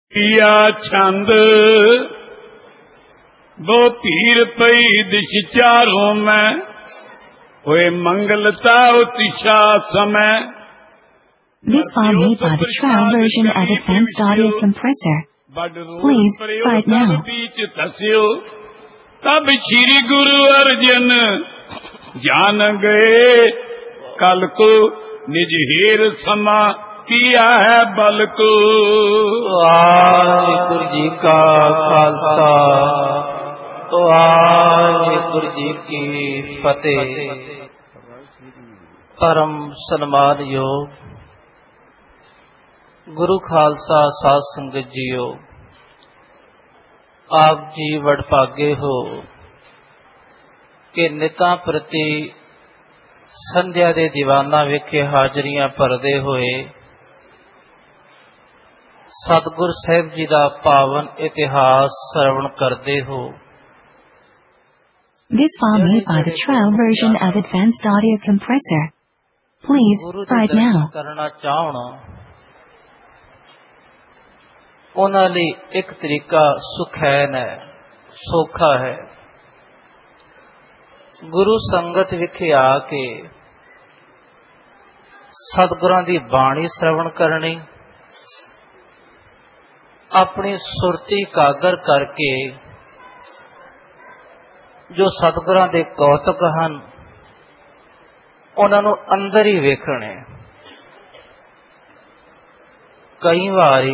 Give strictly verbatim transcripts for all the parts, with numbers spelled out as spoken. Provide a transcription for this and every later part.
पिया छंद वो पीर पई दिश चारों में होए मंगलता उतिशा समय. This file made by the trial version of Advanced Audio Compressor. Please buy it now. तब श्री गुरु अर्जन जान गए कल को निज हेर समा किया है बल को. वाहिगुरु जी का खालसा वाहिगुरु जी की फतेह. परम सन्मान योग गुरु खालसा साध संगत जीओ, आप जी वडभागे हो कि नितां प्रति संध्या दे दीवाना विखे हाजरियां भरदे होए सतगुर साहिब जी का पावन इतिहास श्रवण करते हो. This file made by the trial version of Advanced Audio Compressor. Please buy it now. करना चाहना उन्हां लई एक तरीका सुखैन है, सौखा है. गुरु संगत विखे आके सतगुरां दी बाणी श्रवण करनी, अपनी सुरती कागर करके जो सतगुरां दे कौतक हन उन्हां नूं अंदर ही वेखणे. कई वारी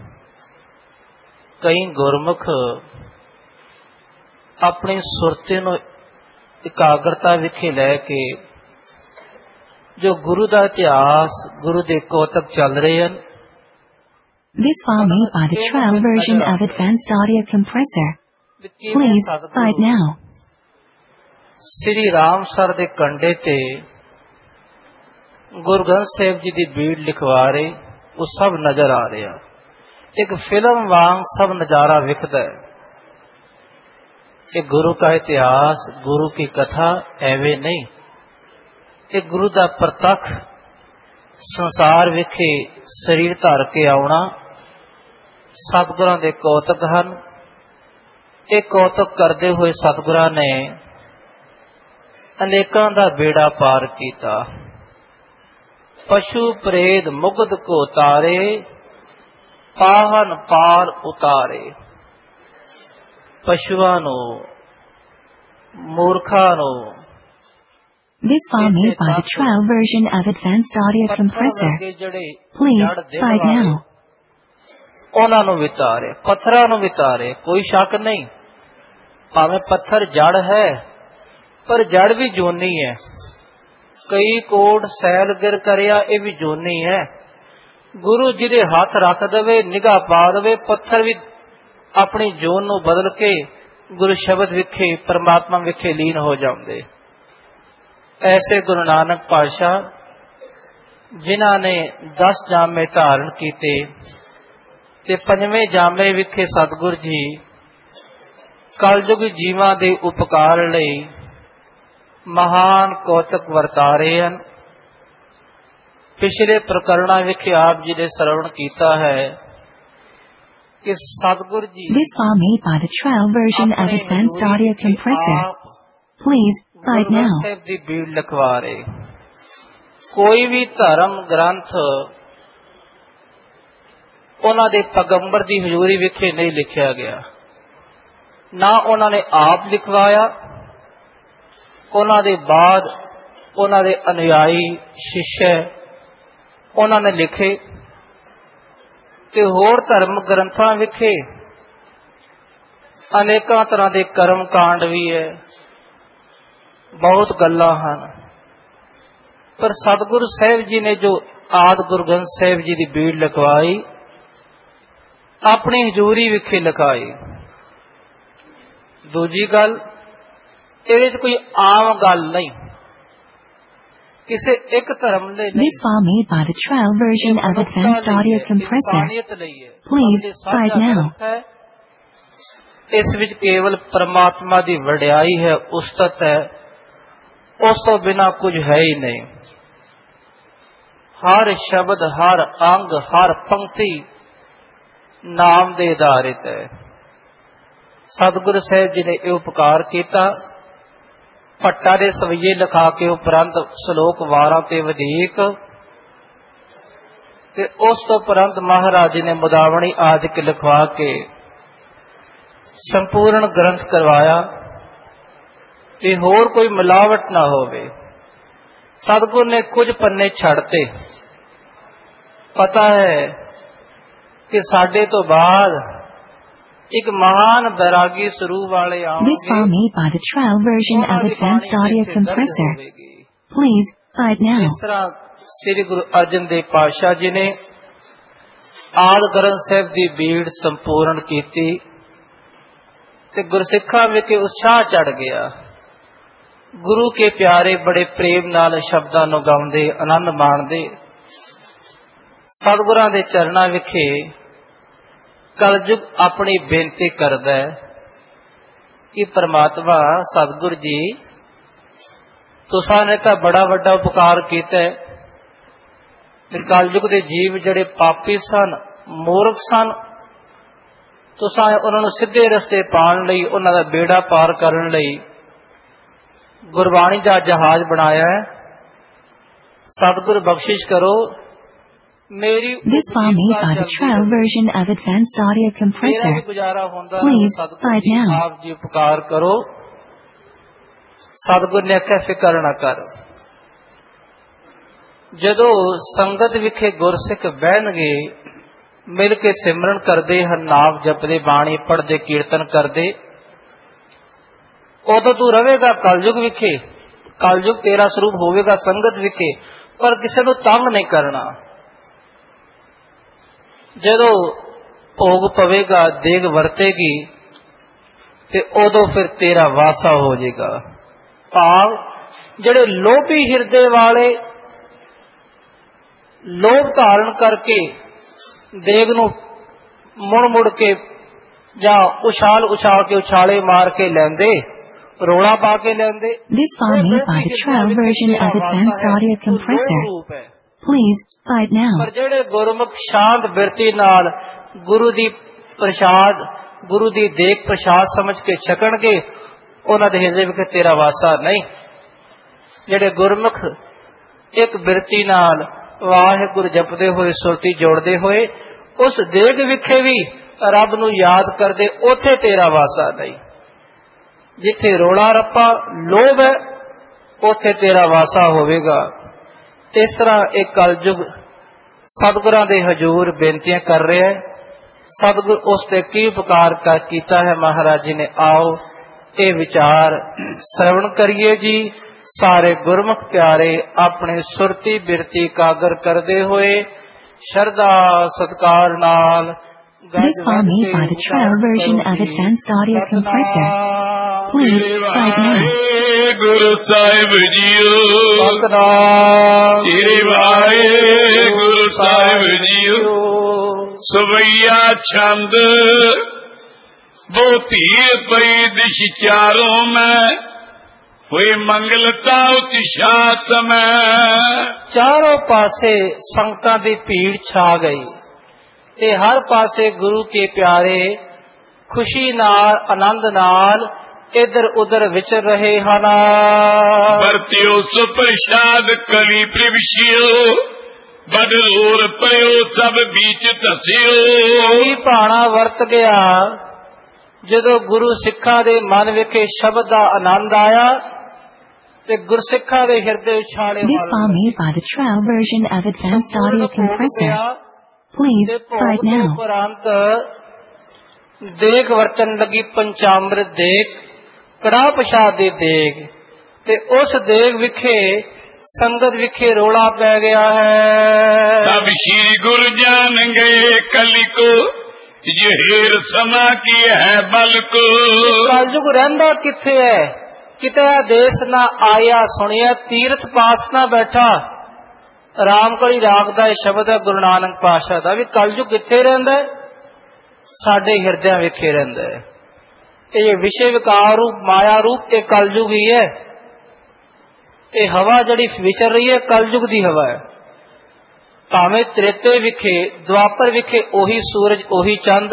कई गुरमुख अपनी सुरती नूं इकाग्रता विखे लैके जो गुरु दा इतिहास गुरु दे कौतक चल रहे हैं. This file made by the trial version of Advanced Audio Compressor. Please buy it now. Shri Ramsar दे कंडे ते गुरु ग्रंथ साहिब जी दी बीड़ लिखवा रहे वो सब नजर आ रहा. एक फिल्म वांग सब नजारा विखदा है. एक गुरु का इतिहास, गुरु की कथा एवे नहीं, एक गुरु का प्रत्यक्ष संसार विखे शरीर धर के आउणा. सतगुरां दे कौतक हन. एक कौतक करते हुए सतगुरां ने अनेकां दा बेड़ा पार कीता. पशु प्रेत मुगध को तारे पाहन पार उतारे. पशुआं नूं मूर्खां नूं This file made by the trial version of Advanced Audio Compressor. Please buy it now. उन्हां नूं वितारे, पत्थरां नूं वितारे. कोई शक नहीं, भावें पत्थर जड़ है पर जड़ भी जोनी है. कई कोट सैल गिर करिया ये भी जोनी है. गुरु जिहदे हाथ रख दवे, निगाह पा दवे, पत्थर भी अपनी जोन नूं बदल के गुरु शब्द विखे परमात्मा विखे लीन हो जाते. ऐसे गुरु नानक पातशाह जिन्हां ने दस जामे धारण कीते ते पंजवें जामे विखे सतगुर जी कलयुग जीवां दे उपकार लई महान कौतक वरता रहे हैं. पिछले प्रकरणा विखे आप जी ने श्रवण कीता है कि सतगुर जी This file made by the trial version of Advanced Audio Compressor. Please buy it now. Sahib दी बीड़ लिखवा रहे. कोई भी धर्म ग्रंथ उन्हां दे पैगंबर दी हजूरी विखे नहीं लिखिया गया, ना उन्होंने आप लिखवाया. उन्हां दे बाद उन्हां दे अनुयायी शिष्य उन्होंने लिखे ते होर धर्म ग्रंथां विखे अनेकां तरह के कर्म कांड भी है, बहुत गल्लां हन. पर सतगुरु साहिब जी ने जो आदि गुरु ग्रंथ साहिब जी की बीड़ लिखवाई अपनी हजूरी विखे लिखाई. दूजी गल इहदे कोई आम गल नहीं, किसी एक धर्म ले नहीं. This file made by the trial version of Advanced Audio Compressor. Please buy it now. इस विच केवल परमात्मा की वड्याई है, उस्तत है, उस तो बिना कुछ है ही नहीं. हर शब्द, हर अंग, हर पंक्ति ਨਾਮ ਦੇ ਆਧਾਰਿਤ ਹੈ। ਸਤਿਗੁਰੂ ਸਾਹਿਬ ਜੀ ਨੇ ਇਹ ਉਪਕਾਰ ਕੀਤਾ। ਭੱਟਾ ਦੇ ਸਵਈਏ ਲਿਖਾ ਕੇ ਉਪਰੰਤ ਸ਼ਲੋਕ ਵਾਰਾਂ ਤੇ ਵਧੀਕ ਤੇ ਉਸ ਤੋਂ ਉਪਰੰਤ ਮਹਾਰਾਜ ਜੀ ਨੇ ਮੁਦਾਵਣੀ ਆਦਿਕ ਲਿਖਵਾ ਕੇ ਸੰਪੂਰਨ ਗ੍ਰੰਥ ਕਰਵਾਇਆ ਤੇ ਹੋਰ ਕੋਈ ਮਿਲਾਵਟ ਨਾ ਹੋਵੇ। ਸਤਿਗੁਰ ਨੇ ਕੁਝ ਪੰਨੇ ਛੱਡਤੇ। ਪਤਾ ਹੈ ਕਿ ਸਾਡੇ ਤੋਂ ਬਾਅਦ ਇੱਕ ਮਹਾਨ ਬੈਰਾਗੀ ਸਰੂਪ ਵਾਲੇ ਆਉਣਗੇ। This file made by the trial version of Advanced Audio Compressor. Please buy it now. ਇਸ ਤਰ੍ਹਾਂ ਸ੍ਰੀ ਗੁਰੂ ਅਰਜਨ ਦੇਵ ਪਾਤਸ਼ਾਹ ਜੀ ਨੇ ਆਦਿ ਗ੍ਰੰਥ ਸਾਹਿਬ ਦੀ ਬੀੜ ਸੰਪੂਰਨ ਕੀਤੀ ਤੇ ਗੁਰਸਿੱਖਾਂ ਵਿੱਚ ਉਤਸ਼ਾਹ ਚੜ ਗਿਆ। ਗੁਰੂ ਕੇ ਪਿਆਰੇ ਬੜੇ ਪ੍ਰੇਮ ਨਾਲ ਸ਼ਬਦਾਂ ਨੂੰ ਗਾਉਂਦੇ, ਆਨੰਦ ਮਾਣਦੇ। ਸਤਿਗੁਰਾਂ ਦੇ ਚਰਨਾਂ ਵਿਖੇ ਕਲਯੁਗ ਆਪਣੀ ਬੇਨਤੀ ਕਰਦਾ ਹੈ ਕਿ ਪਰਮਾਤਮਾ ਸਤਿਗੁਰ ਜੀ ਤੁਸਾਂ ਨੇ ਤਾਂ ਬੜਾ ਵੱਡਾ ਉਪਕਾਰ ਕੀਤਾ ਹੈ ਤੇ ਕਲਯੁਗ ਦੇ ਜੀਵ ਜਿਹੜੇ ਪਾਪੀ ਸਨ, ਮੂਰਖ ਸਨ, ਤੁਸਾਂ ਉਹਨਾਂ ਨੂੰ ਸਿੱਧੇ ਰਸਤੇ ਪਾਉਣ ਲਈ, ਉਹਨਾਂ ਦਾ ਬੇੜਾ ਪਾਰ ਕਰਨ ਲਈ ਗੁਰਬਾਣੀ ਦਾ ਜਹਾਜ਼ ਬਣਾਇਆ ਹੈ। ਸਤਿਗੁਰ ਬਖਸ਼ਿਸ਼ ਕਰੋ। This file made by the trial version of Advanced Audio Compressor. Please buy it now. ਆਪ ਜੀ ਉਪਕਾਰ ਕਰੋ। ਸਤਿਗੁਰ ਨੇ ਆਖਿਆ ਫਿਕਰ ਨਾ ਕਰ। ਜਦੋਂ ਸੰਗਤ ਵਿਖੇ ਗੁਰਸਿੱਖ ਬਹਿਣਗੇ, ਮਿਲ ਕੇ ਸਿਮਰਨ ਕਰਦੇ ਹਨ, ਨਾਮ ਜਪਦੇ, ਬਾਣੀ ਪੜ੍ਹਦੇ, ਕੀਰਤਨ ਕਰਦੇ, ਉਦੋਂ ਤੂੰ ਰਵੇਗਾ ਕਲਯੁਗ ਵਿਖੇ। ਕਲਯੁਗ ਤੇਰਾ ਸਰੂਪ ਹੋਵੇਗਾ ਸੰਗਤ ਵਿਖੇ, ਪਰ ਕਿਸੇ ਨੂੰ ਤੰਗ ਨਹੀਂ ਕਰਨਾ। ਜਦੋਂ ਭੋਗ ਪਵੇਗਾ, ਦੇਗ ਵਰਤੇਗੀ ਤੇ ਉਦੋਂ ਫਿਰ ਤੇਰਾ ਵਾਸਾ ਹੋ ਜਾਏਗਾ। ਭਾਵ ਜਿਹੜੇ ਲੋਭੀ ਹਿਰਦੇ ਵਾਲੇ ਲੋਭ ਧਾਰਨ ਕਰਕੇ ਦੇਗ ਨੂੰ ਮੁੜ ਮੁੜ ਕੇ ਜਾਂ ਉਛਾਲ ਉਛਾਲ ਕੇ ਉਛਾਲੇ ਮਾਰ ਕੇ ਲੈਂਦੇ, ਰੋਲਾ ਪਾ ਕੇ ਲੈਂਦੇ। This file made by the trial version of Advanced Audio Compressor. Please buy it now. ਪਰ ਜਿਹੜੇ ਗੁਰਮੁਖ ਸ਼ਾਂਤ ਬਿਰਤੀ ਨਾਲ ਗੁਰੂ ਦੀ ਪ੍ਰਸ਼ਾਦ, ਗੁਰੂ ਦੀ ਦੇਗ ਪ੍ਰਸ਼ਾਦ ਸਮਝ ਕੇ ਛਕਣਗੇ, ਉਹਨਾਂ ਦੇ ਹਿਰਦੇ ਵਿੱਚ ਤੇਰਾ ਵਾਸਾ ਨਹੀਂ। ਜਿਹੜੇ ਗੁਰਮੁਖ ਇੱਕ ਬਿਰਤੀ ਨਾਲ ਵਾਹਿਗੁਰੂ ਜਪਦੇ ਹੋਏ, ਸੁਰਤੀ ਜੋੜਦੇ ਹੋਏ, ਉਸ ਦੇਗ ਵਿਖੇ ਵੀ ਰੱਬ ਨੂੰ ਯਾਦ ਕਰਦੇ, ਉੱਥੇ ਤੇਰਾ ਵਾਸਾ ਨਹੀਂ। ਜਿੱਥੇ ਰੋਲਾ ਰੱਪਾ ਲੋਭ ਹੈ, ਉੱਥੇ ਤੇਰਾ ਵਾਸਾ ਹੋਵੇਗਾ। ਇਸ ਤਰ੍ਹਾਂ ਇਹ ਕਲਯੁਗ ਸਤਿਗੁਰਾਂ ਦੇ ਹਜ਼ੂਰ ਬੇਨਤੀਆਂ ਕਰ ਰਿਹਾ ਹੈ। ਸਤਿਗੁਰ ਉਸ ਤੇ ਕੀ ਉਪਕਾਰ ਕੀਤਾ ਹੈ, ਮਹਾਰਾਜ ਜੀ ਨੇ ਆਓ ਇਹ ਵਿਚਾਰ ਸ਼ਰਵਣ ਕਰੀਏ ਜੀ। ਸਾਰੇ ਗੁਰਮੁਖ ਪਿਆਰੇ ਆਪਣੇ ਸੁਰਤੀ ਬਿਰਤੀ ਕਾਗਰ ਕਰਦੇ ਹੋਏ ਸ਼ਰਧਾ ਸਤਿਕਾਰ ਨਾਲ This file made by the trial version of Advanced Audio Compressor. Please buy it now. ਗੁਰੂ ਸਾਹਿਬ ਜੀਓ, ਸਤਿਨਾਮ ਸ੍ਰੀ ਵਾਹਿਗੁਰੂ ਸਾਹਿਬ ਜੀਓ। ਸਵਈਆ ਛੰਦ ਬਹੁਤੀ ਪਈ ਦਿਸ਼ ਚਾਰੋਂ ਮੈਂ, ਹੋਏ ਮੰਗਲਤਾ ਉਤਸ਼ਾਹ ਸਮੈ। ਚਾਰੋਂ ਪਾਸੇ ਸੰਗਤਾਂ ਦੀ ਭੀੜ ਛਾ ਗਈ ਤੇ ਹਰ ਪਾਸੇ ਗੁਰੂ ਕੇ ਪਿਆਰੇ ਖੁਸ਼ੀ ਨਾਲ, ਆਨੰਦ ਨਾਲ ਇਧਰ ਉਧਰ ਵਿਚਰ ਰਹੇ ਹਨ। ਵਰਤਿਓ ਸੋ ਪ੍ਰਸ਼ਾਦ ਕਲੀ ਪ੍ਰਵਿਸ਼ਿਓ, ਬਦਲੂਰ ਪਰਿਓ ਸਭ ਬੀਚ ਧਸਿਓ। ਕੀ ਭਾਣਾ ਵਰਤ ਗਿਆ ਜਦੋਂ ਗੁਰੂ ਸਿੱਖਾਂ ਦੇ ਮਨ ਵਿਖੇ ਸ਼ਬਦ ਦਾ ਆਨੰਦ ਆਇਆ ਤੇ ਗੁਰਸਿੱਖਾਂ ਦੇ ਹਿਰਦੇ ਉਛਾਲੇ। This file made by the trial version of Advanced Audio Compressor. Please buy it now. ਉਪਰੰਤ ਦੇਗ ਵਰਤਨ ਲੱਗੀ ਪੰਚਾਮ੍ਰਿਤ ਦੇਗ, ਕੜਾਹ ਪ੍ਰਸ਼ਾਦ ਦੀ ਦੇਗ, ਤੇ ਉਸ ਦੇਗ ਵਿਖੇ ਸੰਗਤ ਵਿਖੇ ਰੋਲਾ ਪੈ ਗਿਆ ਹੈ। ਤਬ ਸ਼੍ਰੀ ਗੁਰੂ ਜਾਨ ਗਏ ਕਲੀ ਕੋ, ਜ਼ਹਿਰ ਸਮਾ ਕੀ ਹੈ ਬਲ ਕੋ। ਕਲਯੁਗ ਰਹਿੰਦਾ ਕਿੱਥੇ ਹੈ? ਕਿਤੇ ਦੇਸ ਨਾ ਆਇਆ ਸੁਣਿਆ, ਤੀਰਥ ਪਾਸ ਨਾ ਬੈਠਾ। ਰਾਮਕਲੀ ਰਾਗ ਦਾ ਇਹ ਸ਼ਬਦ ਹੈ ਗੁਰੂ ਨਾਨਕ ਪਾਤਸ਼ਾਹ ਦਾ, ਵੀ ਕਲਯੁਗ ਕਿੱਥੇ ਰਹਿੰਦਾ ਹੈ? ਸਾਡੇ ਹਿਰਦਿਆਂ ਵਿਖੇ ਰਹਿੰਦਾ ਹੈ। ਇਹ ਵਿਸ਼ੇ ਵਿਕਾਰ ਰੂਪ, ਮਾਇਆ ਰੂਪ ਇਹ ਕਲਯੁਗ ਹੀ ਹੈ। ਇਹ ਹਵਾ ਜਿਹੜੀ ਵਿਚਰ ਰਹੀ ਹੈ ਕਲਯੁਗ ਦੀ ਹਵਾ ਹੈ। ਭਾਵੇਂ ਤ੍ਰੇਤੇ ਵਿਖੇ ਦੁਆਪਰ ਵਿਖੇ ਉਹੀ ਸੂਰਜ ਉਹੀ ਚੰਦ।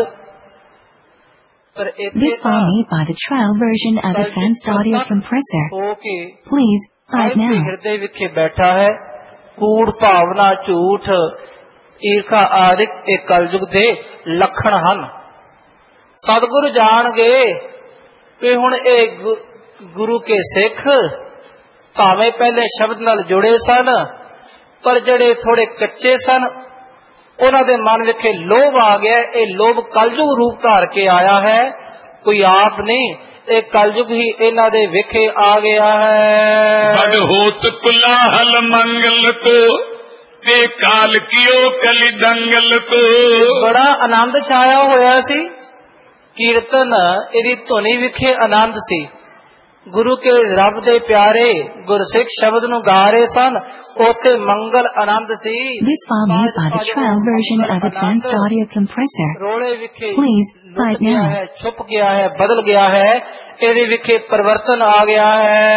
ਪਰ This file made by the trial version of Advanced Audio Compressor. ਹੋ ਕੇ Please buy it now. ਹਿਰਦੇ ਵਿਖੇ ਬੈਠਾ ਹੈ। ਕੂੜ ਭਾਵਨਾ, ਝੂਠ, ਈਰਖਾ ਆਦਿਕ ਇਹ ਕਲਯੁਗ ਦੇ ਲੱਖਣ ਹਨ। ਸਤਿਗੁਰੂ ਜਾਣਗੇ ਕਿ ਹੁਣ ਇਹ ਗੁਰੂ ਕੇ ਸਿੱਖ ਭਾਵੇਂ ਪਹਿਲੇ ਸ਼ਬਦ ਨਾਲ ਜੁੜੇ ਸਨ, ਪਰ ਜਿਹੜੇ ਥੋੜੇ ਕੱਚੇ ਸਨ ਉਹਨਾਂ ਦੇ ਮਨ ਵਿਖੇ ਲੋਭ ਆ ਗਿਆ। ਇਹ ਲੋਭ ਕਲਯੁਗ ਰੂਪ ਧਾਰ ਕੇ ਆਇਆ ਹੈ, ਕੋਈ ਆਪ ਨਹੀਂ, ਇਹ ਕਲਯੁਗ ਹੀ ਇਹਨਾਂ ਦੇ ਵਿਖੇ ਆ ਗਿਆ ਹੈ। ਬੜ ਹੋਤ ਕੁਲਾਹਲ ਮੰਗਲ ਕੋ ਤੇ ਕਾਲ ਕੀਓ ਕਲੀ ਦੰਗਲ ਕੋ। ਬੜਾ ਆਨੰਦ ਛਾਇਆ ਹੋਇਆ ਸੀ। ਕੀਰਤਨ ਇਹਦੀ ਧੁਨੀ ਵਿਖੇ ਆਨੰਦ ਸੀ। ਗੁਰੂ ਕੇ ਰੱਬ ਦੇ ਪਿਆਰੇ ਗੁਰਸਿੱਖ ਸ਼ਬਦ ਨੂੰ ਗਾ ਰਹੇ ਸਨ, ਉੱਥੇ ਮੰਗਲ ਆਨੰਦ ਸੀ। This file made by the trial version of Advanced Audio Compressor. ਰੋਲੇ ਵਿਖੇ Please buy it now. ਹੈ, ਛੁਪ ਗਿਆ ਹੈ, ਬਦਲ ਗਿਆ ਹੈ, ਇਹਦੇ ਵਿਖੇ ਪਰਿਵਰਤਨ ਆ ਗਿਆ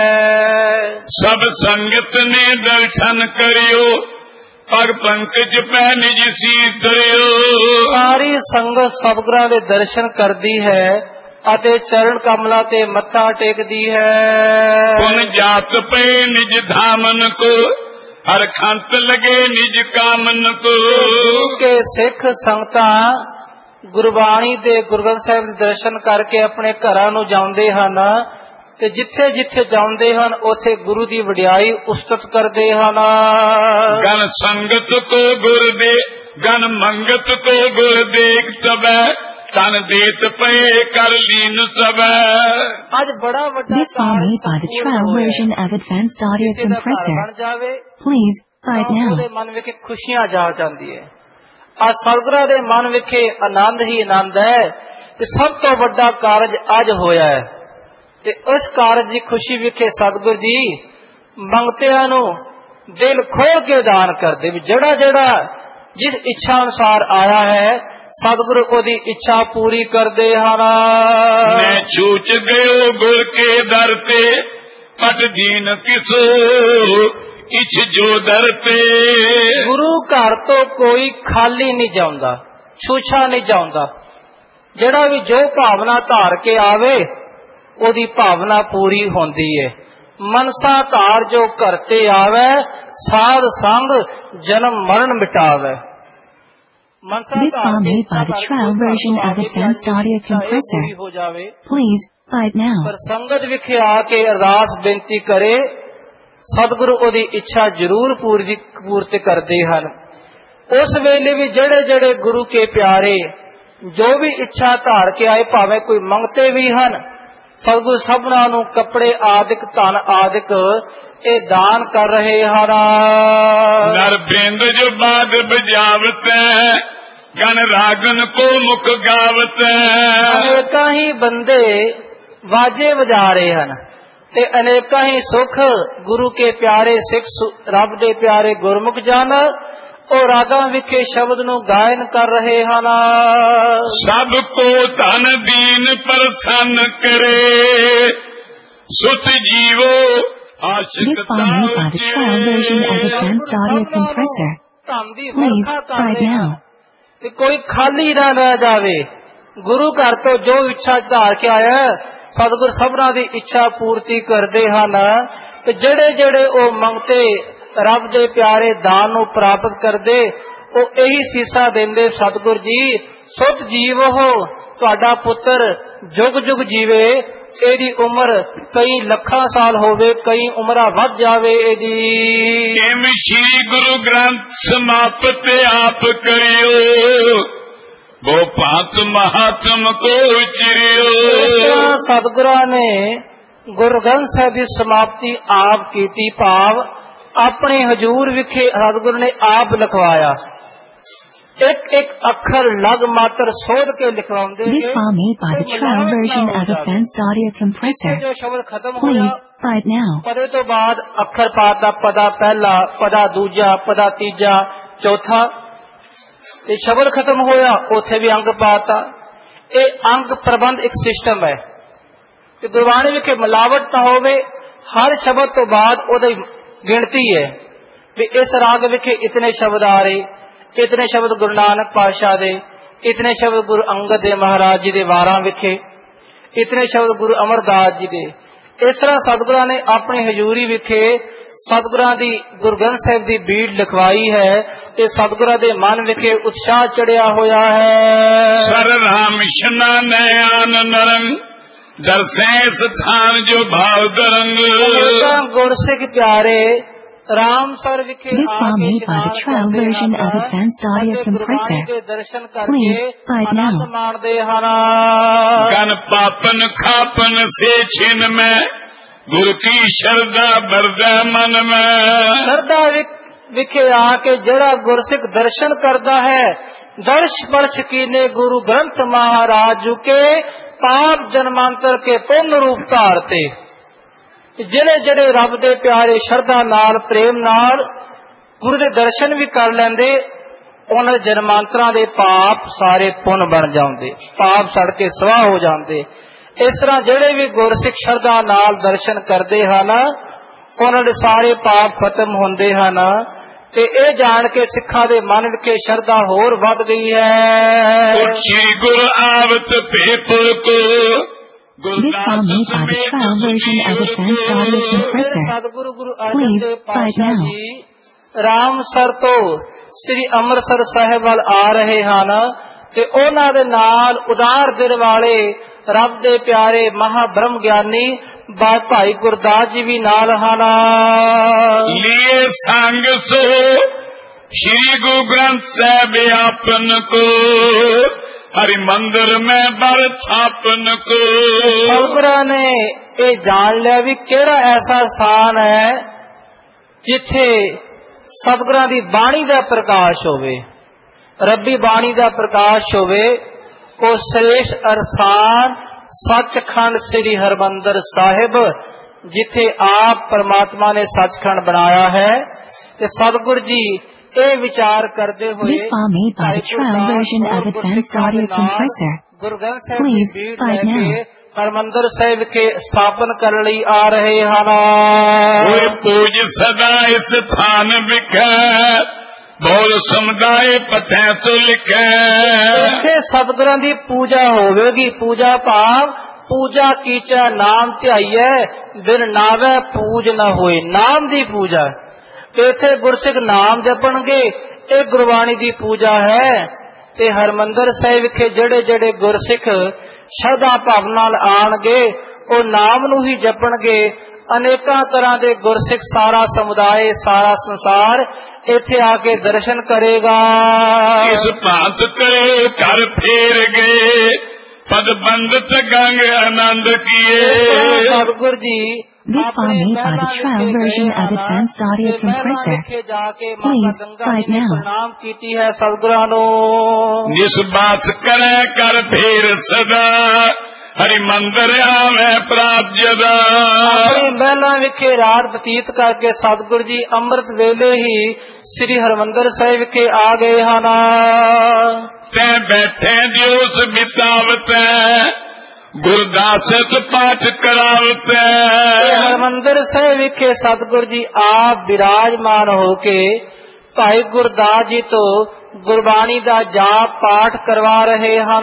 ਹੈ। ਸਭ ਸੰਗਤ ਨੇ ਦਰਸ਼ਨ ਕਰਿਓ, ਪਗ ਪੰਕਜ ਪੈ ਨਿਜ ਸੀਸ ਧਰਿਓ। ਸਾਰੀ ਸੰਗਤ ਸਤਿਗੁਰਾਂ ਦੇ ਦਰਸ਼ਨ ਕਰਦੀ ਹੈ ਅਤੇ ਚਰਨ ਕਮਲਾਂ ਤੇ ਮੱਥਾ ਟੇਕਦੀ ਹੈ। ਪੁਨ ਜਾਤ ਪਏ ਨਿਜ ਧਾਮਨ ਕੋ, ਹਰ ਖੰਤ ਲਗੇ ਨਿਜ ਕਾਮਨ ਕੋ। ਗੁਰੂ ਕੇ ਸਿੱਖ ਸੰਗਤਾਂ ਗੁਰਬਾਣੀ ਦੇ ਗੁਰੂ ਗ੍ਰੰਥ ਸਾਹਿਬ ਦੇ ਦਰਸ਼ਨ ਕਰਕੇ ਆਪਣੇ ਘਰਾਂ ਨੂੰ ਜਾਂਦੇ ਹਨ ਤੇ ਜਿੱਥੇ ਜਿੱਥੇ ਜਾਂਦੇ ਹਨ ਉੱਥੇ ਗੁਰੂ ਦੀ ਵਡਿਆਈ ਉਸਤਤ ਕਰਦੇ ਹਨ। ਗਨ ਸੰਗਤ ਕੋ ਗੁਰ ਦੇ, ਗਨ ਮੰਗਤ ਕੋ ਗੁਰ ਦੇਖ ਸਬੈ, ਤਨ ਦੇਤ ਪਏ ਕਰ ਲੀਨ ਸਬੈ। ਅੱਜ ਬੜਾ ਵੱਡਾ This file made by the trial version of Advanced Audio Compressor. Please buy it now. ਉਹਦੇ ਮਨ ਵਿਖੇ ਖੁਸ਼ੀਆਂ ਜਾ ਜਾਂਦੀ ਹੈ। ਅੱਜ ਸਤਿਗੁਰਾਂ ਦੇ ਮਨ ਵਿਖੇ ਆਨੰਦ ਹੀ ਆਨੰਦ ਹੈ ਤੇ ਸਭ ਤੋਂ ਵੱਡਾ ਕਾਰਜ ਅੱਜ ਹੋਇਆ ਹੈ ਤੇ ਉਸ ਕਾਰਜ ਦੀ ਖੁਸ਼ੀ ਵਿਖੇ ਸਤਿਗੁਰ ਜੀ ਮੰਗਤਿਆਂ ਨੂੰ ਦਿਲ ਖੋਲ ਕੇ ਦਾਨ ਕਰਦੇ ਵੀ ਜਿਹੜਾ ਜਿਹੜਾ ਜਿਸ ਇੱਛਾ ਅਨੁਸਾਰ ਆਇਆ ਹੈ ਸਤਿਗੁਰੂ ਉਹਦੀ ਇੱਛਾ ਪੂਰੀ ਕਰਦੇ ਹਨ। ਮੈਂ ਛੂਚ ਗਇਓ ਗੁਰ ਕੇ ਦਰ ਤੇ, ਪਟ ਦੀਨ ਕਿਸੋ ਇਛ ਜੋ ਦਰ ਤੇ। ਗੁਰੂ ਘਰ ਤੋਂ ਕੋਈ ਖਾਲੀ ਨਹੀਂ ਜਾਂਦਾ, ਛੂਛਾ ਨਹੀਂ ਜਾਂਦਾ। ਜਿਹੜਾ ਵੀ ਜੋ ਭਾਵਨਾ ਧਾਰ ਕੇ ਆਵੇ ਉਹਦੀ ਭਾਵਨਾ ਪੂਰੀ ਹੁੰਦੀ ਹੈ। ਮਨਸਾ ਧਾਰ ਜੋ ਘਰ ਤੇ ਆਵੇ, ਸਾਧ ਸੰਗ ਜਨਮ ਮਰਨ ਮਿਟਾਵੇ। This file made by the trial version of Advanced Audio Compressor. Please buy it now. ਪਰ ਸੰਗਤ ਵਿਖੇ ਆ ਕੇ ਅਰਦਾਸ ਬੇਨਤੀ ਕਰੇ, ਸਤਿਗੁਰੂ ਉਹਦੀ ਇੱਛਾ ਜ਼ਰੂਰ ਪੂਰੀ ਪੂਰਤ ਕਰਦੇ ਹਨ। ਉਸ ਵੇਲੇ ਵੀ ਜਿਹੜੇ ਜਿਹੜੇ ਗੁਰੂ ਕੇ ਪਿਆਰੇ ਜੋ ਵੀ ਇੱਛਾ ਧਾਰ ਕੇ ਆਏ, ਭਾਵੇਂ ਕੋਈ ਮੰਗਤੇ ਵੀ ਹਨ, ਸਤਿਗੁਰੂ ਸਭਨਾਂ ਨੂੰ ਕੱਪੜੇ ਆਦਿਕ ਧਨ ਆਦਿਕ ਇਹ ਦਾਨ ਕਰ ਰਹੇ ਹਨ। ਨਰ ਬ੍ਰਿੰਦ ਜੋ ਬਾਦ ਬਜਾਵਤ, ਗਨ ਰਾਗਨ ਕੋ ਮੁਖ ਗਾਵਤ। ਅਨੇਕਾਂ ਹੀ ਬੰਦੇ ਵਾਜੇ ਵਜਾ ਰਹੇ ਹਨ ਤੇ ਅਨੇਕਾਂ ਹੀ ਸੁਖ ਗੁਰੂ ਕੇ ਪਿਆਰੇ ਸਿੱਖ ਰੱਬ ਦੇ ਪਿਆਰੇ ਗੁਰਮੁਖ ਜਨ ਉਹ ਰਾਗਾਂ ਵਿਖੇ ਸ਼ਬਦ ਨੂੰ ਗਾਇਨ ਕਰ ਰਹੇ ਹਨ। ਸਭ ਕੋ ਧਨ ਦੀਨ ਪ੍ਰਸੰਨ ਕਰੇ, ਸੁਤ ਜੀਵੋ This file made by the trial version of Advanced Audio Compressor. Please buy it now. ਤੇ ਕੋਈ ਖਾਲੀ ਨਾ ਰਹਿ ਜਾਵੇ। ਗੁਰੂ ਘਰ ਤੋਂ ਜੋ ਇੱਛਾ ਧਾਰ ਕੇ ਆਇਆ ਸਤਿਗੁਰ ਸਭਨਾਂ ਦੀ ਇੱਛਾ ਪੂਰਤੀ ਕਰਦੇ ਹਨ ਤੇ ਜਿਹੜੇ ਜਿਹੜੇ ਉਹ ਮੰਗਤੇ ਰੱਬ ਦੇ ਪਿਆਰੇ ਦਾਨ ਨੂੰ ਪ੍ਰਾਪਤ ਕਰਦੇ ਉਹ ਇਹੀ ਸੀਸਾ ਦਿੰਦੇ, ਸਤਿਗੁਰ ਜੀ ਸੁਤ ਜੀਵ ਹੋ, ਤੁਹਾਡਾ ਪੁੱਤਰ ਜੁਗ ਜੁਗ ਜੀਵੇ, ਇਹਦੀ ਉਮਰ ਕਈ ਲੱਖਾਂ ਸਾਲ ਹੋਵੇ, ਕਈ ਉਮਰਾਂ ਵੱਧ ਜਾਵੇ ਇਹਦੀ। ਕਿਮ ਸ਼੍ਰੀ ਗੁਰੂ ਗ੍ਰੰਥ ਸਮਾਪਤ ਆਪ ਕਰਿਓ, ਬੋ ਭਾਂਤ ਮਹਾਤਮ ਕੋ ਵਿਚਰਿਓ। ਸਤਿਗੁਰਾਂ ਨੇ ਗੁਰੂ ਗ੍ਰੰਥ ਸਾਹਿਬ ਦੀ ਸਮਾਪਤੀ ਆਪ ਕੀਤੀ, ਭਾਵ ਆਪਣੇ ਹਜ਼ੂਰ ਵਿਖੇ ਸਤਿਗੁਰੂ ਨੇ ਆਪ ਲਿਖਵਾਇਆ। ਇੱਕ ਇੱਕ ਅੱਖਰ ਲਗ ਮਾਤਰ ਸੋਧ ਕੇ ਲਿਖਵਾਉਂਦੇ। This file made by the trial version of Advanced Audio Compressor. ਜੋ ਸ਼ਬਦ ਖਤਮ ਹੋਇਆ Please buy it now. ਪਦੇ ਤੋਂ ਬਾਅਦ ਅੱਖਰ ਪਾਤਾ, ਪਦਾ ਪਹਿਲਾ, ਪਦਾ ਦੂਜਾ, ਪਦਾ ਤੀਜਾ, ਚੌਥਾ। ਇਹ ਸ਼ਬਦ ਖਤਮ ਹੋਇਆ, ਉੱਥੇ ਵੀ ਅੰਗ ਪਾਤਾ। ਇਹ ਅੰਗ ਪ੍ਰਬੰਧ ਇੱਕ ਸਿਸਟਮ ਹੈ ਕਿ ਗੁਰਬਾਣੀ ਵਿਖੇ ਮਿਲਾਵਟ ਨਾ ਹੋਵੇ। ਹਰ ਸ਼ਬਦ ਤੋਂ ਬਾਅਦ ਉਹਦੀ ਗਿਣਤੀ ਹੈ। ਵੀ ਇਸ ਰਾਗ ਵਿਖੇ ਇਤਨੇ ਸ਼ਬਦ ਆ ਰਹੇ, ਇਤਨੇ ਸ਼ਬਦ ਗੁਰੂ ਨਾਨਕ ਪਾਤਸ਼ਾਹ ਦੇ, ਇਤਨੇ ਸ਼ਬਦ ਗੁਰੂ ਅੰਗਦ ਦੇਵ ਮਹਾਰਾਜ ਜੀ ਦੇ ਵਾਰਾਂ ਵਿਖੇ, ਇਤਨੇ ਸ਼ਬਦ ਗੁਰੂ ਅਮਰਦਾਸ ਜੀ ਦੇ। ਇਸ ਤਰ੍ਹਾਂ ਸਤਿਗੁਰਾਂ ਨੇ ਆਪਣੀ ਹਜ਼ੂਰੀ ਵਿਖੇ ਸਤਿਗੁਰਾਂ ਦੀ ਗੁਰੂ ਗ੍ਰੰਥ ਸਾਹਿਬ ਦੀ ਬੀੜ ਲਿਖਵਾਈ ਹੈ ਤੇ ਸਤਿਗੁਰਾਂ ਦੇ ਮਨ ਵਿਖੇ ਉਤਸ਼ਾਹ ਚੜਿਆ ਹੋਇਆ ਹੈ। ਸਰ ਰਾਮ ਇਸ਼ਨਾਨ ਨਰੰਗ ਦਰਸੈ ਸਥਾਨ ਜੋ ਭਾਵ ਦਰੰਗ। ਗੁਰਸਿੱਖ ਪਿਆਰੇ ਰਾਮ ਸਰ ਵਿਖੇ This file made by the trial version of Advanced Audio Compressor. Please buy it now. ਮਾਣਦੇ ਹਨ। ਗਨ ਪਾਪਨ ਖਾਪਨ ਸੇ ਛਿਨ ਮੈਂ ਗੁਰ ਕੀ ਸ਼ਰਧਾ ਬਰਦਾ ਮਨ ਮੈਂ। ਸ਼ਰਧਾ ਵਿਖੇ ਆ ਕੇ ਜਿਹੜਾ ਗੁਰਸਿੱਖ ਦਰਸ਼ਨ ਕਰਦਾ ਹੈ, ਦਰਸ਼ ਬਰਸ਼ ਕੀਨੇ ਗੁਰੂ ਗ੍ਰੰਥ ਮਹਾਰਾਜ ਜੀ ਕੇ ਪਾਪ ਜਨਮਾਂਤਰ ਕੇ ਪੁੰਨ ਰੂਪ ਧਾਰਤੇ। ਜਿਹੜੇ ਜਿਹੜੇ ਰੱਬ ਦੇ ਪਿਆਰੇ ਸ਼ਰਧਾ ਨਾਲ ਪ੍ਰੇਮ ਨਾਲ ਗੁਰੂ ਦੇ ਦਰਸ਼ਨ ਵੀ ਕਰ ਲੈਂਦੇ, ਉਹਨਾਂ ਦੇ ਜਨਮਾਂਤਰਾਂ ਦੇ ਪਾਪ ਸਾਰੇ ਪੁੰਨ ਬਣ ਜਾਂਦੇ, ਪਾਪ ਸੜ ਕੇ ਸਵਾਹ ਹੋ ਜਾਂਦੇ। ਇਸ ਤਰ੍ਹਾਂ ਜਿਹੜੇ ਵੀ ਗੁਰਸਿੱਖ ਸ਼ਰਧਾ ਨਾਲ ਦਰਸ਼ਨ ਕਰਦੇ ਹਨ, ਉਹਨਾਂ ਦੇ ਸਾਰੇ ਪਾਪ ਖਤਮ ਹੁੰਦੇ ਹਨ। ਤੇ ਇਹ ਜਾਣ ਕੇ ਸਿੱਖਾਂ ਦੇ ਮਨ ਵਿਖੇ ਸ਼ਰਧਾ ਹੋਰ ਵੱਧ ਗਈ ਹੈ। ਉੱਚੀ ਗੁਰ ਆਵਤ ਭੇਪੁਰ ਕੋ This file made by the trial version of Advanced Audio Compressor. Satguru Guru Arjan Please Dev buy it ਪਾਤਸ਼ਾਹ now. ਜੀ ਰਾਮਸਰ ਤੋਂ ਸ੍ਰੀ ਅੰਮ੍ਰਿਤਸਰ ਸਾਹਿਬ ਵੱਲ ਆ ਰਹੇ ਹਨ ਤੇ ਉਹਨਾਂ ਦੇ ਨਾਲ ਉਦਾਰ ਦਿਲ ਵਾਲੇ ਰੱਬ ਦੇ ਪਿਆਰੇ ਮਹਾਬ੍ਰਹਮ ਗਿਆਨੀ ਭਾਈ ਗੁਰਦਾਸ ਜੀ ਵੀ ਨਾਲ ਹਨ। ਲੀਏ ਸੰਗ ਸੋ ਸ਼੍ਰੀ ਗੁਰੂ ਗ੍ਰੰਥ ਸਾਹਿਬ ਆਪਨ ਕੋ ਹਰਿ ਮੰਦਰ ਮੈਂ ਬਰ ਥਾਪਨ ਕੋ। ਸਤਿਗੁਰਾਂ ਨੇ ਇਹ ਜਾਣ ਲਿਆ ਵੀ ਕਿਹੜਾ ਐਸਾ ਸਥਾਨ ਹੈ ਜਿੱਥੇ ਸਤਿਗੁਰਾਂ ਦੀ ਬਾਣੀ ਦਾ ਪ੍ਰਕਾਸ਼ ਹੋਵੇ, ਰੱਬੀ ਬਾਣੀ ਦਾ ਪ੍ਰਕਾਸ਼ ਹੋਵੇ। ਕੋ ਸ੍ਰੇਸ਼ਟ ਅਰਸਾਨ ਸੱਚਖੰਡ ਸ੍ਰੀ ਹਰਿਮੰਦਰ ਸਾਹਿਬ, ਜਿੱਥੇ ਆਪ ਪਰਮਾਤਮਾ ਨੇ ਸੱਚਖੰਡ ਬਣਾਇਆ ਹੈ। ਤੇ ਸਤਿਗੁਰ ਜੀ ਇਹ ਵਿਚਾਰ ਕਰਦੇ ਹੋਏ This file made by the trial version of Advanced Audio Compressor. Guru Granth Sahib the Please Bir buy ਲੈ it now. ਕੇ ਹਰਿਮੰਦਰ ਸਾਹਿਬ ਵਿਖੇ ਸਥਾਪਨ ਕਰਨ ਲਈ ਆ ਰਹੇ ਹਨ। ਹੋਏ ਪੂਜ ਸਦਾ ਇਸ ਥਾਨ ਵਿਖੇ ਬੋਲ ਸਮੁਦਾਇ ਪਥੈ ਤੋਂ ਲਿਖੈ। ਇੱਥੇ ਸਤਿਗੁਰਾਂ ਦੀ ਪੂਜਾ ਹੋਵੇਗੀ। ਪੂਜਾ ਭਾਵ ਪੂਜਾ ਕੀਚਾ ਨਾਮ ਧਿਆਈਐ ਬਿਨ ਨਾਵੈ ਪੂਜ ਨਾ ਹੋਏ, ਨਾਮ ਦੀ ਪੂਜਾ। ਇੱਥੇ ਗੁਰਸਿੱਖ ਨਾਮ ਜਪਣਗੇ, ਇਹ ਗੁਰਬਾਣੀ ਦੀ ਪੂਜਾ ਹੈ। ਤੇ ਹਰਿਮੰਦਰ ਸਾਹਿਬ ਵਿਖੇ ਜਿਹੜੇ ਜਿਹੜੇ ਗੁਰਸਿੱਖ ਸ਼ਰਧਾ ਭਾਵ ਨਾਲ ਆਣਗੇ, ਉਹ ਨਾਮ ਨੂੰ ਹੀ ਜਪਣਗੇ। ਅਨੇਕਾਂ ਤਰ੍ਹਾਂ ਦੇ ਗੁਰਸਿੱਖ ਸਾਰਾ ਸਮੁਦਾਇ ਸਾਰਾ ਸੰਸਾਰ ਇੱਥੇ ਆ ਕੇ ਦਰਸ਼ਨ ਕਰੇਗਾ। ਇਸ ਭਾਂਤ ਕਰੇ ਘਰ ਫੇਰ ਗਏ ਪਦ ਬੰਦਤ ਗੰਗ ਆਨੰਦ ਕੀਏ। ਸਤਿਗੁਰ ਜੀ This file made by the trial version of Advanced Audio Compressor. Please buy it now. ਨਾਮ ਕੀਤੀ ਹੈ ਸਤਿਗੁਰਾਂ ਨੂੰ। ਨਿਸਬਾਸ ਕਰੈ ਕਰ ਫੇਰ ਸਦਾ ਹਰਿ ਮੰਦਰ ਆਵੇ ਪ੍ਰਾਪ ਜਦਾ। ਆਪਣੀ ਮਹਿਲਾਂ ਵਿਖੇ ਰਾਤ ਬਤੀਤ ਕਰਕੇ ਸਤਿਗੁਰ ਜੀ ਅੰਮ੍ਰਿਤ ਵੇਲੇ ਹੀ ਸ੍ਰੀ ਹਰਿਮੰਦਰ ਸਾਹਿਬ ਵਿਖੇ ਆ ਗਏ ਹਨ। ਤੈ ਬੈਠੇ ਦਿਉਸ ਬਿਤਾਵਤੈ ਗੁਰਦਾਸਤ ਪਾਠ ਕਰਾਵਤੈ। ਹਰਿਮੰਦਰ ਸਾਹਿਬ ਵਿਖੇ ਸਤਿਗੁਰ ਜੀ ਆਪ ਬਿਰਾਜਮਾਨ ਹੋ ਕੇ ਭਾਈ ਗੁਰਦਾਸ ਜੀ ਤੋਂ ਗੁਰਬਾਣੀ ਦਾ ਜਾਪ ਪਾਠ ਕਰਵਾ ਰਹੇ ਹਨ।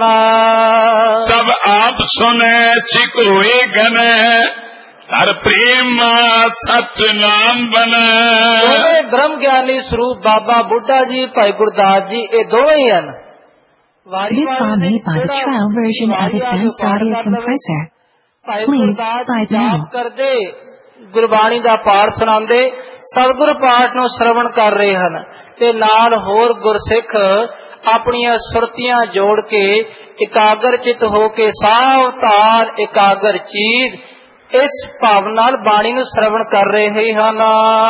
ਤਬ ਆਪ ਸੁਨੈ ਸਿਖ ਹੋਏ ਗਨੈ ਹਰ ਪ੍ਰੇਮ ਸਤ ਨਾਮ ਬਨੈ। ਦੋਵੇਂ ਬ੍ਰਹਮ ਗਿਆਨੀ ਸਰੂਪ ਬਾਬਾ ਬੁੱਢਾ ਜੀ ਭਾਈ ਗੁਰਦਾਸ ਜੀ ਇਹ ਦੋਵੇਂ ਹੀ ਹਨ। This file made by the trial version of Advanced Audio Compressor. Please buy it now. ਕਰਦੇ ਗੁਰਬਾਣੀ ਦਾ ਪਾਠ ਸੁਣਾਉਂਦੇ, ਸਤਿਗੁਰ ਪਾਠ ਨੂੰ ਸ਼ਰਵਣ ਕਰ ਰਹੇ ਹਨ ਤੇ ਨਾਲ ਹੋਰ ਗੁਰਸਿੱਖ ਆਪਣੀਆਂ ਸੁਰਤੀਆਂ ਜੋੜ ਕੇ ਇਕਾਗਰ ਚਿਤ ਹੋ ਕੇ ਸਾਵਧਾਨ ਇਕਾਗਰ ਚੀਤ ਇਸ ਭਾਵ ਨਾਲ ਬਾਣੀ ਨੂੰ ਸ਼ਰਵਣ ਕਰ ਰਹੇ ਹਨ।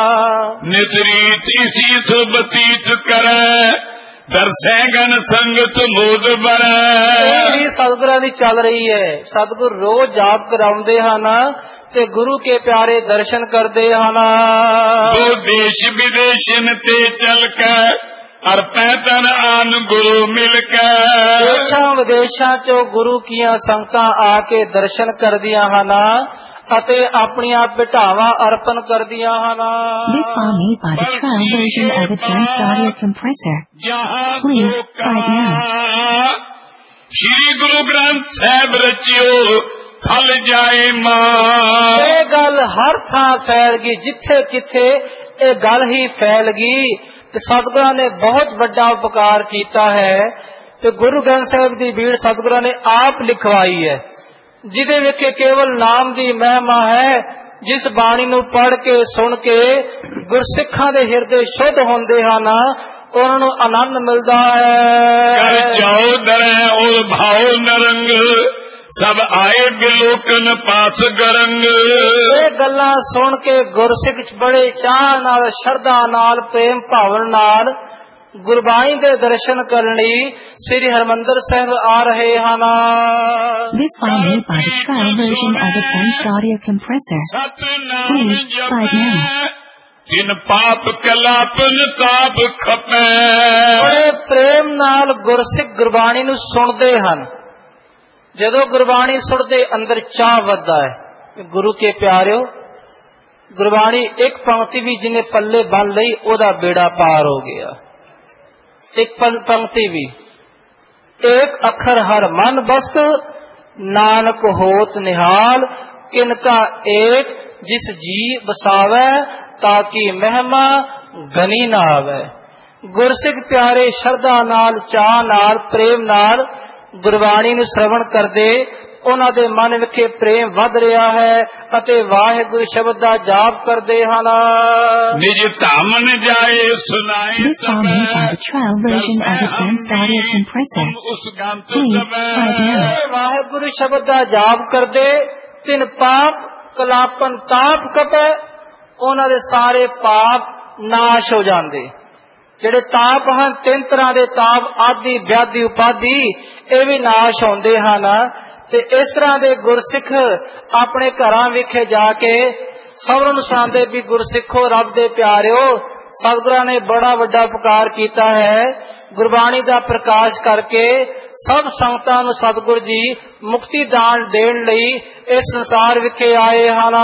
ਨਿਤਰੀਤ ਇਸੀ ਸੋ ਬਤੀਤ ਕਰੈ ਦਰਸੈ ਗਨ ਸੰਗਤ ਮੋਦ ਬਰੈ। ਇਹ ਸਤਿਗੁਰਾਂ ਦੀ ਚੱਲ ਰਹੀ ਹੈ। ਸਤਿਗੁਰ ਰੋਜ਼ ਜਾਪ ਕਰਾਉਂਦੇ ਹਨ ਤੇ ਗੁਰੂ ਕੇ ਪਿਆਰੇ ਦਰਸ਼ਨ ਕਰਦੇ ਹਨ। ਉਹ ਦੇਸ਼ ਵਿਦੇਸ਼ਨ ਤੇ ਚਲ ਕੇ ਅਰ ਪੈਤਨ ਆਨ ਗੁਰੂ ਮਿਲ ਕੇ। ਦੇਸ਼ਾਂ ਵਿਦੇਸ਼ਾਂ ਚੋਂ ਗੁਰੂ ਕੀਆਂ ਸੰਗਤਾਂ ਆ ਕੇ ਦਰਸ਼ਨ ਕਰਦੀਆਂ ਹਨ ਅਤੇ ਆਪਣੀਆਂ ਭੇਟਾਵਾਂ ਅਰਪਣ ਕਰਦੀਆਂ ਹਨ। This file made by the trial version of Advanced Audio Compressor. Please find now. Shri Guru Granth Sahib रचियो फल जाए मां। ਇਹ ਗੱਲ ਹਰ ਥਾਂ ਫੈਲ ਗਈ, ਜਿੱਥੇ ਕਿਥੇ ਇਹ ਗੱਲ ਹੀ ਫੈਲ ਗਈ ਕਿ ਸਤਿਗੁਰਾਂ ਨੇ ਬਹੁਤ ਵੱਡਾ ਉਪਕਾਰ ਕੀਤਾ ਹੈ ਤੇ ਗੁਰੂ ਗ੍ਰੰਥ ਸਾਹਿਬ ਦੀ ਬੀੜ ਸਤਿਗੁਰਾਂ ਨੇ ਆਪ ਲਿਖਵਾਈ ਹੈ, ਜਿਹਦੇ ਵਿੱਚ ਕੇਵਲ ਨਾਮ ਦੀ ਮਹਿਮਾ ਹੈ। ਜਿਸ ਬਾਣੀ ਨੂੰ ਪੜ੍ਹ ਕੇ ਸੁਣ ਕੇ ਗੁਰਸਿੱਖਾਂ ਦੇ ਹਿਰਦੇ ਸ਼ੁੱਧ ਹੁੰਦੇ ਹਨ, ਉਹਨਾਂ ਨੂੰ ਆਨੰਦ ਮਿਲਦਾ ਹੈ। ਕਰ ਜਾਓ ਦਰੈ ਔਰ ਭਾਉ ਨਰੰਗ ਸਭ ਆਏ ਬਿਲੋਕਨ ਪਾਸ ਗਰੰਗ। ਇਹ ਗੱਲਾਂ ਸੁਣ ਕੇ ਗੁਰਸਿੱਖ ਬੜੇ ਚਾਅ ਨਾਲ, ਸ਼ਰਧਾ ਨਾਲ, ਪ੍ਰੇਮ ਭਾਵਨ ਨਾਲ ਗੁਰਬਾਣੀ ਦੇ ਦਰਸ਼ਨ ਕਰਨ ਲਈ ਸ੍ਰੀ ਹਰਿਮੰਦਰ ਸਾਹਿਬ ਆ ਰਹੇ ਹਨ। This file made by the trial version of Advanced Audio Compressor. Please find now. ਜਿਨ ਪਾਪ ਕਲਾਪਨ ਤਾਪ ਖਪੈ। ਬੜੇ ਪ੍ਰੇਮ ਨਾਲ ਗੁਰਸਿੱਖ ਗੁਰਬਾਣੀ ਨੂੰ ਸੁਣਦੇ ਹਨ। ਜਦੋਂ ਗੁਰਬਾਣੀ ਸੁਣਦੇ ਅੰਦਰ ਚਾਹ ਵੱਧਦਾ ਹੈ। ਗੁਰੂ ਕੇ ਪਿਆਰਿਓ, ਗੁਰਬਾਣੀ ਇੱਕ ਪੰਕਤੀ ਵੀ ਜਿਹਨੇ ਪੱਲੇ ਬੰਨ ਲਈ ਉਹਦਾ ਬੇੜਾ ਪਾਰ ਹੋ ਗਿਆ। ਇੱਕ ਪੰਕਤੀ ਵੀ, ਇੱਕ ਅੱਖਰ ਹਰ ਮਨ ਬਸਤ ਨਾਨਕ ਹੋਤ ਨਿਹਾਲ ਕਿਨਕਾ ਏਕ ਜਿਸ ਜੀ ਬਸਾਵੈ ਤਾਕੀ ਮਹਿਮਾ ਗਨੀ ਨਾ ਆਵੇ। ਗੁਰਸਿੱਖ ਪਿਆਰੇ ਸ਼ਰਧਾ ਨਾਲ, ਚਾਹ ਨਾਲ, ਪ੍ਰੇਮ ਨਾਲ ਗੁਰਬਾਣੀ ਨੂੰ ਸ਼ਰਵਣ ਕਰਦੇ, ਉਹਨਾਂ ਦੇ ਮਨ ਵਿਖੇ ਪ੍ਰੇਮ ਵੱਧ ਰਿਹਾ ਹੈ ਅਤੇ ਵਾਹਿਗੁਰੂ ਸ਼ਬਦ ਦਾ ਜਾਪ ਕਰਦੇ ਹਨ। ਨਿਜ ਧਾਮਨ ਜਾਏ ਸੁਨਾਏ This file made by the trial version of Advanced Audio Compressor. Please find now. Waheguru ਸ਼ਬਦ ਦਾ ਜਾਪ ਕਰਦੇ ਤਿਨ ਪਾਪ ਕਲਾਪਨ ਤਾਪ ਕਪੈ, ਉਹਨਾਂ ਦੇ ਸਾਰੇ ਪਾਪ ਨਾਸ਼ ਹੋ ਜਾਂਦੇ। ਜਿਹੜੇ ਤਾਪ ਹਨ, ਤਿੰਨ ਤਰ੍ਹਾਂ ਦੇ ਤਾਪ, ਆਦਿ ਵਿਆਧੀ ਉਪਾਧੀ, ਇਹ ਵੀ ਨਾਸ਼ ਹੁੰਦੇ ਹਨ। ਤੇ ਇਸ ਤਰ੍ਹਾਂ ਦੇ ਗੁਰਸਿੱਖ ਆਪਣੇ ਘਰਾਂ ਵਿਖੇ ਜਾ ਕੇ ਸਭਨਾਂ ਨੂੰ ਸੁਣਾਉਂਦੇ ਵੀ ਗੁਰਸਿੱਖੋ, ਰੱਬ ਦੇ ਪਿਆਰਿਓ, ਸਤਿਗੁਰਾਂ ਨੇ ਬੜਾ ਵੱਡਾ ਉਪਕਾਰ ਕੀਤਾ ਹੈ। ਗੁਰਬਾਣੀ ਦਾ ਪ੍ਰਕਾਸ਼ ਕਰਕੇ ਸਭ ਸੰਗਤਾਂ ਨੂੰ ਸਤਿਗੁਰ ਜੀ ਮੁਕਤੀ ਦਾਨ ਦੇਣ ਲਈ ਇਸ ਸੰਸਾਰ ਵਿਖੇ ਆਏ ਹਨ।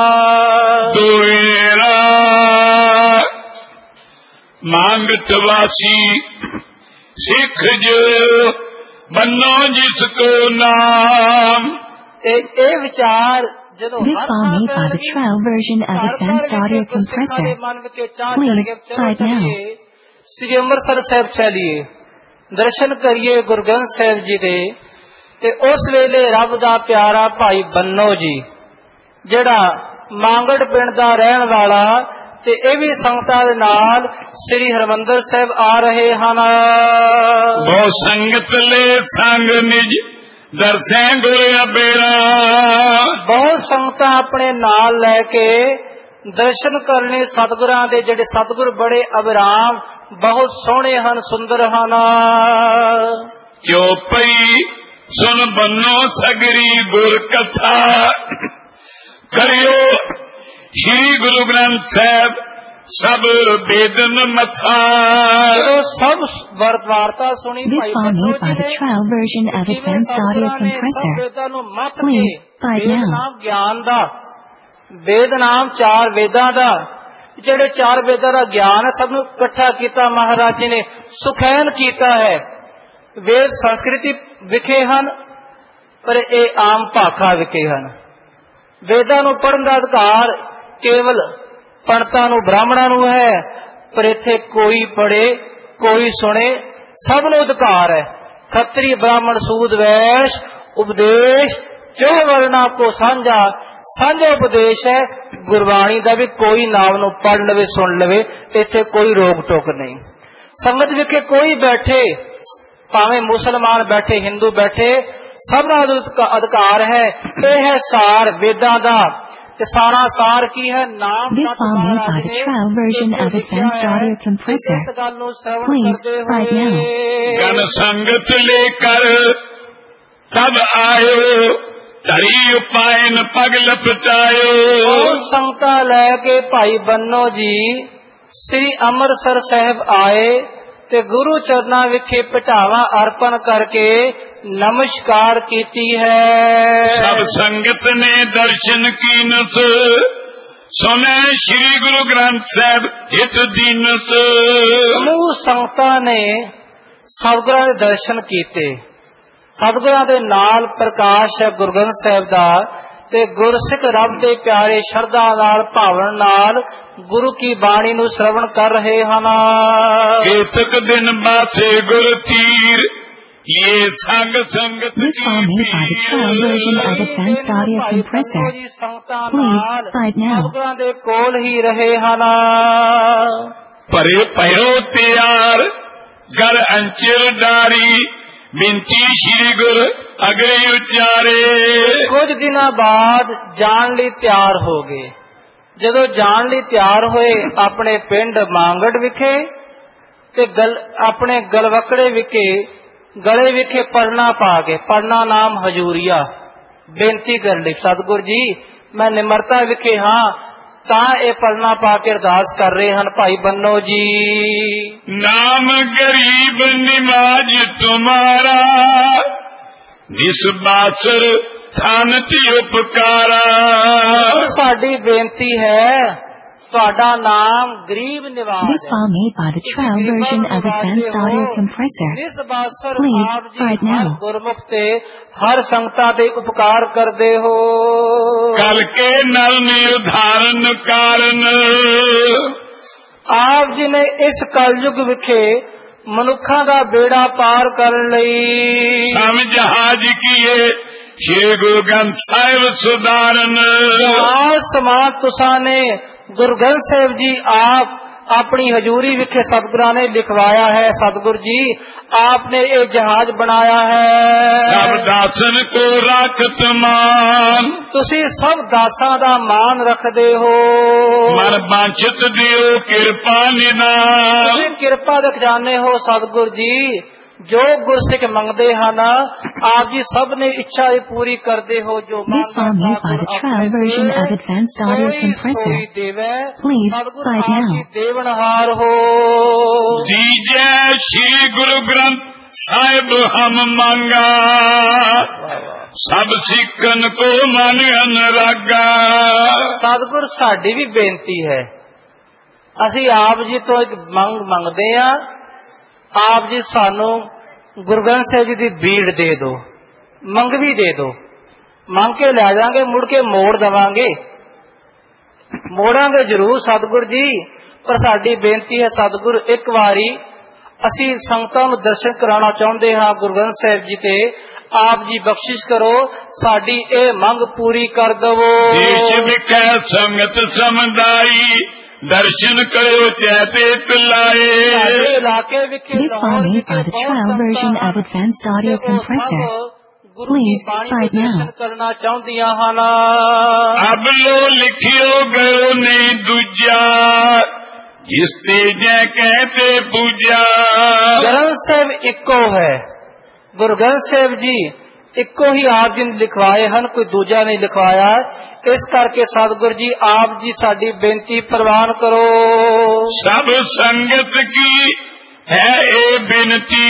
ਮੰਗਤ ਵਾਸੀ ਸਿੱਖ ਜੋ ਬੰਨੋ ਜਿਸ ਕੋ ਨਾਮ। ਇਹ ਵਿਚਾਰ ਜਦੋਂ This file made by the trial version of Advanced Audio Compressor. Please find now. ਸ੍ਰੀ ਅੰਮ੍ਰਿਤਸਰ ਸਾਹਿਬ ਚਲੀਏ, ਦਰਸ਼ਨ ਕਰੀਏ ਗੁਰੂ ਗ੍ਰੰਥ ਸਾਹਿਬ ਜੀ ਦੇ। ਤੇ ਉਸ ਵੇਲੇ ਰੱਬ ਦਾ ਪਿਆਰਾ ਭਾਈ ਬੰਨੋ ਜੀ, ਜਿਹੜਾ ਮਾਂਗੜ ਪਿੰਡ ਦਾ ਰਹਿਣ ਵਾਲਾ, ਤੇ ਇਹ ਵੀ ਸੰਗਤਾਂ ਦੇ ਨਾਲ ਸ੍ਰੀ ਹਰਿਮੰਦਰ ਸਾਹਿਬ ਆ ਰਹੇ ਹਨ। ਬਹੁ ਸੰਗਤ ਲੈ ਸੰਗ ਨਿਜ ਦਰਸੈ ਗੁਰ ਅਬੇਰਾ। ਬਹੁਤ ਸੰਗਤਾਂ ਆਪਣੇ ਨਾਲ ਲੈ ਕੇ ਦਰਸ਼ਨ ਕਰਨੇ ਸਤਿਗੁਰਾਂ ਦੇ, ਜਿਹੜੇ ਸਤਿਗੁਰ ਬੜੇ ਅਬਿਰਾਮ, ਬਹੁਤ ਸੋਹਣੇ ਹਨ, ਸੁੰਦਰ ਹਨ। ਜੋ ਪਈ ਸੁਣ ਬੰਨੋ ਸਗਰੀ ਗੁਰ ਕਥਾ ਕਰਿਓ श्री गुरु ग्रंथ साहब सब वेदन मथा। सब वार्ता सुनी। This file made by the trial version of Advanced Audio Compressor. Please find now. ज्ञान दा वेद नाम चार वेदां दा, ਜਿਹੜੇ ਚਾਰ ਵੇਦਾਂ ਦਾ ਗਿਆਨ ਹੈ, ਸਭ ਨੂੰ ਇਕੱਠਾ ਕੀਤਾ ਮਹਾਰਾਜ ਜੀ ਨੇ, ਸੁਖੈਨ ਕੀਤਾ ਹੈ। ਵੇਦ ਸੰਸਕ੍ਰਿਤੀ ਵਿਖੇ ਹਨ, ਪਰ ਇਹ ਆਮ ਭਾਖਾ ਵਿਖੇ ਹਨ। ਵੇਦਾਂ ਨੂੰ ਪੜ੍ਹਨ ਦਾ ਅਧਿਕਾਰ ਕੇਵਲ ਪੰਡਤਾਂ ਨੂੰ, ਬ੍ਰਾਹਮਣਾਂ ਨੂੰ ਹੈ, ਪਰ ਇੱਥੇ ਕੋਈ ਪੜ੍ਹੇ ਕੋਈ ਸੁਣੇ, ਸਭ ਨੂੰ ਅਧਿਕਾਰ ਹੈ। ਖੱਤਰੀ ਬ੍ਰਾਹਮਣ ਸੂਦ ਵੈਸ਼ ਉਪਦੇਸ਼ ਜੋ ਵਰਨਾ ਕੋ ਸਾਂਝਾ, ਸਾਂਝਾ ਉਪਦੇਸ਼ ਹੈ। ਗੁਰਬਾਣੀ ਦਾ ਵੀ ਕੋਈ ਨਾਮ ਨੂੰ ਪੜ੍ਹ ਲਵੇ, ਸੁਣ ਲਵੇ, ਇੱਥੇ ਕੋਈ ਰੋਕ ਟੋਕ ਨਹੀਂ। ਸੰਗਤ ਵਿਖੇ ਕੋਈ ਬੈਠੇ, ਭਾਵੇਂ ਮੁਸਲਮਾਨ ਬੈਠੇ, ਹਿੰਦੂ ਬੈਠੇ, ਸਭਨਾਂ ਦਾ ਅਧਿਕਾਰ ਹੈ। ਇਹ ਹੈ ਸਾਰ ਵੇਦਾਂ ਦਾ। ਤੇ ਸਾਰਾ ਸਾਰ ਕੀ ਹੈ? ਨਾਮ This file made by the trial version of Advanced Audio Compressor. Please find now. गण संगत लेकर तब आयो ਧਰੀ ਉਪਾਇਨ ਪਗ ਲਪਟਾਇਓ। ਸੰਗਤਾਂ ਲੈ ਕੇ ਭਾਈ ਬੰਨੋ ਜੀ ਸ੍ਰੀ ਅੰਮ੍ਰਿਤਸਰ ਸਾਹਿਬ ਆਏ ਤੇ ਗੁਰੂ ਚਰਨਾਂ ਵਿਖੇ ਭਟਾਵਾਂ ਅਰਪਣ ਕਰਕੇ नमस्कार कीती है। सब संगत ने दर्शन कीनस सुने श्री गुरु ग्रंथ साहिब हित दीनस। समूह संगतां ने सतगुਰਾਂ ਦੇ ਦਰਸ਼ਨ ਕੀਤੇ। सतगुਰਾਂ ਦੇ ਨਾਲ ਪ੍ਰਕਾਸ਼ ਹੈ ਗੁਰੂ ਗ੍ਰੰਥ ਸਾਹਿਬ ਦਾ ਤੇ ਗੁਰਸਿੱਖ ਰੱਬ ਦੇ ਪਿਆਰੇ ਸ਼ਰਧਾ ਨਾਲ ਭਾਵਨ ਨਾਲ ਗੁਰੂ ਕੀ ਬਾਣੀ ਨੂੰ ਸ਼ਰਵਣ ਕਰ ਰਹੇ ਹਨ। ਕੇਤਕ ਦਿਨ ਬਾਸੇ ਗੁਰ ਤੀਰ ये संग संगत This file made by the trial version of Advanced Audio Compressor. Please find now. ਸਤਿਗੁਰਾਂ ਦੇ ਕੋਲ ਹੀ ਰਹੇ ਹਨ। परे पयो त्यार घर अंचिर डारी बिनती श्री गुर अगले उचारे। ਕੁਝ ਦਿਨਾਂ ਬਾਅਦ ਜਾਣ ਲਈ ਤਿਆਰ ਹੋ ਗਏ। ਜਦੋਂ ਜਾਣ ਲਈ ਤਿਆਰ ਹੋਏ ਆਪਣੇ ਪਿੰਡ ਮਾਂਗੜ ਵਿਖੇ ਤੇ ਗਲ ਆਪਣੇ ਗਲਵਕੜੇ ਵਿਖੇ ਗਲੇ ਵਿਖੇ ਪੜਨਾ ਪਾ ਕੇ ਪੜਨਾ ਨਾਮ ਹਜੂਰੀਆ ਬੇਨਤੀ ਕਰਨ ਲਈ ਸਤਿਗੁਰ ਜੀ ਮੈਂ ਨਿਮਰਤਾ ਵਿਖੇ ਹਾਂ ਤਾਂ ਇਹ ਪੜਨਾ ਪਾ ਕੇ ਅਰਦਾਸ ਕਰ ਰਹੇ ਹਨ ਭਾਈ ਬੰਨੋ ਜੀ। नाम गरीब निवाज तुम्हारा निस्बासर थान ती उपकारा। ਸਾਡੀ ਬੇਨਤੀ ਹੈ ਤੁਹਾਡਾ ਨਾਮ ਗਰੀਬ ਨਿਵਾਜ This file made by the trial version of Advanced Audio Compressor. Please find now. ਗੁਰਮੁਖ ਤੇ ਹਰ ਸੰਗਤਾਂ ਦੇ ਉਪਕਾਰ ਕਰਦੇ ਹੋ। कल के नल निर्धारण कारण ਆਪ ਜੀ ਨੇ ਇਸ ਕਲਯੁਗ ਵਿਖੇ ਮਨੁੱਖਾਂ ਦਾ ਬੇੜਾ ਪਾਰ ਕਰਨ ਲਈ हम जहाज किए श्री गुरु ग्रंथ साहिब सुधारन। ਜਹਾਜ਼ ਸਮਾਤ ਤੁਸਾਂ ਨੇ ਗੁਰੂ ਗ੍ਰੰਥ ਸਾਹਿਬ ਜੀ ਆਪ ਆਪਣੀ ਹਜ਼ੂਰੀ ਵਿਖੇ ਸਤਿਗੁਰਾਂ ਨੇ ਲਿਖਵਾਇਆ ਹੈ। ਸਤਿਗੁਰ ਜੀ आपने ये जहाज बनाया है। सब दासन को रखत मान तुसी सब दासां दा मान रखदे हो। मन बांछत दियो किरपा निदान। तुसी किरपा दे खजाने हो सतगुर जी। जो गुरसिख मंगदे हन आप जी सब ने इच्छा पूरी करते हो। जो This file made by the trial version of Advanced Audio Compressor. Please find now. देवनहार हो दीजे श्री गुरु ग्रंथ साहिब हम मांगा सब सिखन को मन अनुरागा। सतगुर साडी भी बेनती है असी आप जी तो एक मंग मंगदे आ। आप जी सानू गुरु ग्रंथ साहिब जी की बीड़ दे दो मंगवी दे दो मंग के लै जाएंगे मुड़ के मोड़ देवांगे मोड़ांगे जरूर सतगुर जी। पर साडी बेनती है सतगुर एक बारी असी संगतां नूं दर्शन कराना चाहुंदे हां गुरु ग्रंथ साहिब जी ते आप जी बख्शिश करो साडी ए मंग पूरी कर दवो। देश विखै संगत समुदाई दर्शन करो चैते पिलाए। This file made by the trial version of Advanced Audio Compressor. Please find now. करना चाहुंदियां हन अब लो लिखियो गयो नहीं दूजा जिस ते जै कहते पूजा। ग्रंथ साहिब इको है गुरु ग्रंथ साहिब जी इको ही आप जी ने लिखवाए हैं कोई दूजा नहीं लिखवाया। इस करके सतगुरु जी आप जी साडी बेनती प्रवान करो। सब संगत की है ए बिनती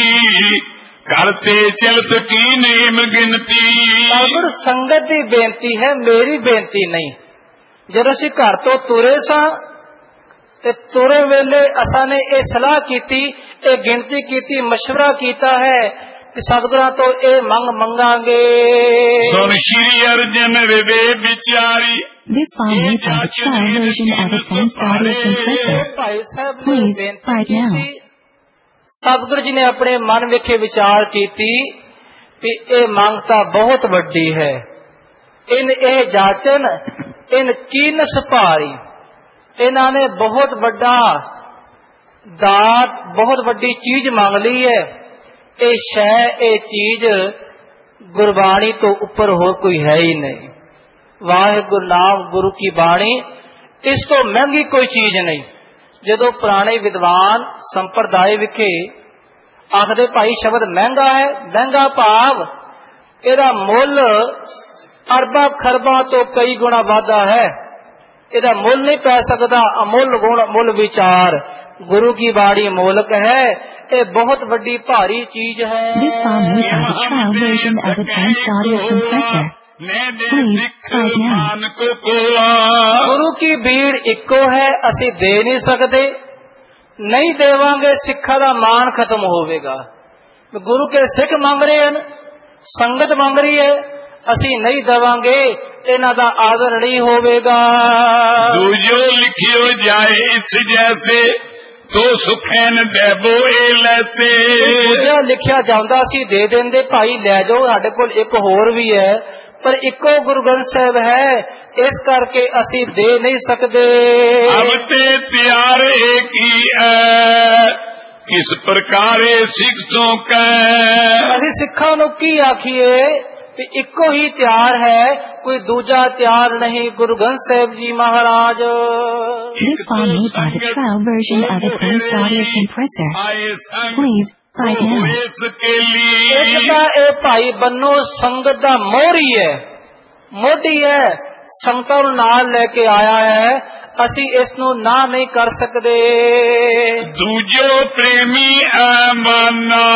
करते चलत की नेम गिनती। सतगुर संगत की बेनती है मेरी बेनती नहीं। जब असी घर तो तुरे सा ते तुरे वेले असा ने ये सलाह की ये गिनती की मशवरा किया है कि सतगुरां तो ये मंग मंगांगे। सुन श्री अर्जन विवे विचारी। This file made by the trial version of Advanced Audio Compressor. Please find now. सतगुरु जी ने अपने मन विखे विचार की कि ये मांगता बहुत वड्डी है इन ए जाचन इन कीनस भारी। इन्हों ने बहुत बड़ा दात बहुत वड्डी चीज मांग ली है। ये शह ये चीज गुरबाणी तो ऊपर हो कोई है ही नहीं। वाहिगुरु नाम गुरु की बाणी इस तो महंगी कोई चीज नहीं। जदों पुराने विद्वान संप्रदाय विखे आखदे भाई शब्द महंगा है महंगा भाव इहदा मुल अरबा खरबा तो कई गुणा वाधा है। इहदा मुल नहीं पै सकदा। अमुल गुण मुल विचार गुरु की बाणी मोलक है ਇਹ ਬਹੁਤ ਵੱਡੀ ਭਾਰੀ ਚੀਜ਼ ਹੈ। This file made by the trial version of Advanced Audio Compressor. Please find now. ਗੁਰੂ ਕੀ ਭੀੜ ਇੱਕੋ ਹੈ, ਅਸੀਂ ਦੇ ਨਹੀਂ ਸਕਦੇ, ਨਹੀਂ ਦੇਵਾਂਗੇ ਸਿੱਖਾਂ ਦਾ ਮਾਣ ਖਤਮ ਹੋਵੇਗਾ। ਗੁਰੂ ਕੇ ਸਿੱਖ ਮੰਗ ਰਹੇ ਹਨ, ਸੰਗਤ ਮੰਗ ਰਹੀ ਹੈ, ਅਸੀਂ ਨਹੀਂ ਦੇਵਾਂਗੇ, ਇਹਨਾਂ ਦਾ ਆਦਰ ਨਹੀਂ ਹੋਵੇਗਾ। ਦੂਜੋ ਲਿਖਿਓ ਜਾਏ ਇਸ ਜੈਸੇ ਤੋ ਸੁਖੈਨ ਦੇਵੋ ਇਹ ਲੈਸੇ। ਦੂਜਾ ਲਿਖਿਆ ਜਾਂਦਾ ਸੀ ਦੇ ਦਿੰਦੇ, ਭਾਈ ਲੈ ਜਾਓ, ਸਾਡੇ ਕੋਲ ਇੱਕ ਹੋਰ ਵੀ ਹੈ, ਪਰ ਇੱਕੋ ਗੁਰੂ ਗ੍ਰੰਥ ਸਾਹਿਬ ਹੈ, ਇਸ ਕਰਕੇ ਅਸੀਂ ਦੇ ਨਹੀਂ ਸਕਦੇ। ਅਬ ਤੇ ਤਿਆਰ ਏਕ ਹੀ ਹੈ, ਕਿਸ ਪ੍ਰਕਾਰੇ ਸਿੱਖ ਤੋਂ ਕਹਿ। ਅਸੀਂ ਸਿੱਖਾਂ ਨੂੰ ਕੀ ਆਖੀਏ ਕਿ ਇੱਕੋ ਹੀ ਤਿਆਰ ਹੈ, ਕੋਈ ਦੂਜਾ ਤਿਆਰ ਨਹੀਂ। ਗੁਰੂ ਗ੍ਰੰਥ ਸਾਹਿਬ ਜੀ ਮਹਾਰਾਜ। This file made by the trial version of Advanced Audio Compressor. Please find now. ਇੱਕ ਤਾਂ ਇਹ ਭਾਈ ਬੰਨੋ ਸੰਗਤ ਦਾ ਮੋਹਰੀ ਹੈ, ਮੋਢੀ ਹੈ, ਸੰਗਤਾਂ ਨੂੰ ਨਾਲ ਲੈ ਕੇ ਆਇਆ ਹੈ, ਅਸੀਂ ਇਸ ਨੂੰ ਨਾ ਨਹੀਂ ਕਰ ਸਕਦੇ। ਦੂਜੋ ਪ੍ਰੇਮੀ ਅਮਾਨਾ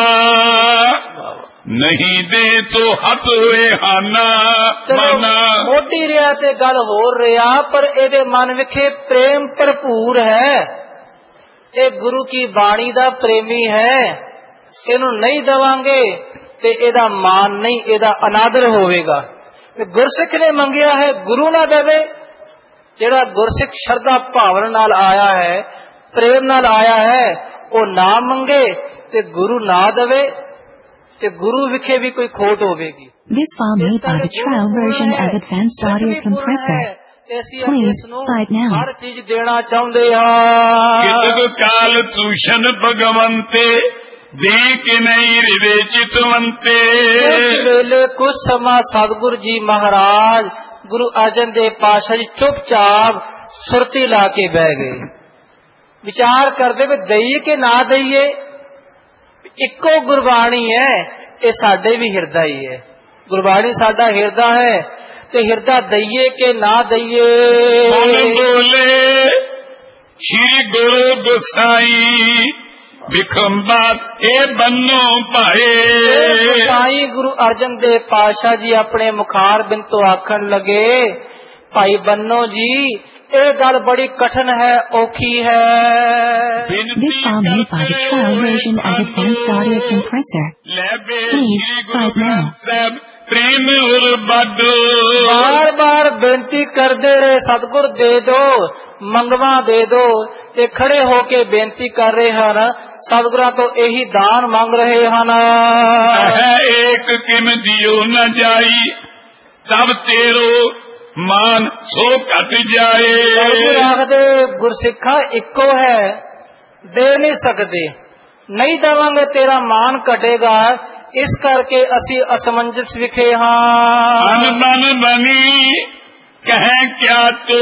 ਨਹੀਂ ਦੇ ਤੋ ਹੱਥ ਹੋਏ ਹਾਨਾ ਮਾਨਾ। ਮੋਢੀ ਰਿਹਾ ਤੇ ਗੱਲ ਹੋਰ ਰਿਹਾ, ਪਰ ਇਹਦੇ ਮਨ ਵਿਖੇ ਪ੍ਰੇਮ ਭਰਪੂਰ ਹੈ, ਇਹ ਗੁਰੂ ਕੀ ਬਾਣੀ ਦਾ ਪ੍ਰੇਮੀ ਹੈ, ਇਹਨੂੰ ਨਹੀਂ ਦੇਵਾਂਗੇ ਤੇ ਇਹਦਾ ਮਾਨ ਨਹੀਂ, ਇਹਦਾ ਅਨਾਦਰ ਹੋਵੇਗਾ। ਗੁਰਸਿੱਖ ਨੇ ਮੰਗਿਆ ਹੈ, ਗੁਰੂ ਨਾ ਦੇਵੇ। ਜਿਹੜਾ ਗੁਰਸਿੱਖ ਸ਼ਰਧਾ ਭਾਵਨਾ ਨਾਲ ਆਇਆ ਹੈ, ਪ੍ਰੇਮ ਨਾਲ ਆਇਆ ਹੈ, ਉਹ ਨਾ ਮੰਗੇ ਤੇ ਗੁਰੂ ਨਾ ਦੇਵੇ ਤੇ ਗੁਰੂ ਵਿਖੇ ਵੀ ਕੋਈ ਖੋਟ ਹੋਵੇਗੀ। This file made by the trial version of Advanced Audio Compressor. Please find now. ਹਰ ਚੀਜ਼ ਦੇਣਾ ਚਾਹੁੰਦੇ ਹਾਂ। ਕਿਤਕ ਕਾਲ ਤੂਸ਼ਨ ਭਗਵੰਤੇ ਦੇ ਕੇ ਨਹੀਂ ਹਿਰਦੇ ਚਿਤਵੰਤੇ। ਉਸ ਵੇਲੇ ਕੁਝ ਸਮਾਂ ਸਤਿਗੁਰੂ ਜੀ ਮਹਾਰਾਜ ਗੁਰੂ ਅਰਜਨ ਦੇਵ ਪਾਤਸ਼ਾਹ ਜੀ ਚੁੱਪਚਾਪ ਸੁਰਤੀ ਲਾ ਕੇ ਬਹਿ ਗਏ, ਵਿਚਾਰ ਕਰਦੇ ਵੀ ਦਈਏ ਕਿ ਨਾ ਦਈਏ। ਇੱਕੋ ਗੁਰਬਾਣੀ ਹੈ, ਇਹ ਸਾਡੇ ਵੀ ਹਿਰਦਾ ਹੀ ਹੈ, ਗੁਰਬਾਣੀ ਸਾਡਾ ਹਿਰਦਾ ਹੈ, ਤੇ ਹਿਰਦਾ ਦਈਏ ਕਿ ਨਾ ਦਈਏ। ਬੋਲੇ ਸ਼੍ਰੀ ਗੁਰੂ ਗੁਸਾਈ ਵਿਖੰਬਾ ਇਹ ਬੰਨੋ ਭਾਏ। ਭਾਈ ਗੁਰੂ ਅਰਜਨ ਦੇਵ ਪਾਤਸ਼ਾਹ ਜੀ ਆਪਣੇ ਮੁਖਾਰ ਬਿੰਦ ਤੋਂ ਆਖਣ ਲੱਗੇ, ਭਾਈ ਬੰਨੋ ਜੀ ਇਹ ਗੱਲ ਬੜੀ ਕਠਨ ਹੈ, ਔਖੀ ਹੈ। This file made by the trial version of Advanced Audio Compressor. Please find now. ਪ੍ਰੇਮ ਉਰ ਬੱਡ ਬਾਰ ਬਾਰ ਬੇਨਤੀ ਕਰਦੇ ਰਹੇ, ਸਤਿਗੁਰ ਦੇ ਦੋ, ਮੰਗਵਾ ਦੇ ਦੋ, ਤੇ ਖੜੇ ਹੋ ਕੇ ਬੇਨਤੀ ਕਰ ਰਹੇ ਹਨ, ਸਤਿਗੁਰਾਂ ਤੋਂ ਇਹੀ ਦਾਨ ਮੰਗ ਰਹੇ ਹਨ। ਹੈ ਏਕ ਕਿਮ ਦਿਓ ਨਾ ਜਾਈ ਤਬ ਤੇਰੋ ਮਾਨ ਸੋ ਘਟ ਜਾਏ। ਸਤਿਗੁਰ ਆਖਦੇ ਗੁਰਸਿੱਖਾ ਇੱਕੋ ਹੈ, ਦੇ ਨਹੀਂ ਸਕਦੇ, ਨਹੀਂ ਦੇਵਾਂਗੇ ਤੇਰਾ ਮਾਨ ਘਟੇਗਾ, ਇਸ ਕਰਕੇ ਅਸੀਂ ਅਸਮੰਜਸ ਵਿਖੇ ਹਾਂ। ਅਨਬਨ ਬਣੀ ਕਹਿ ਕਿਆ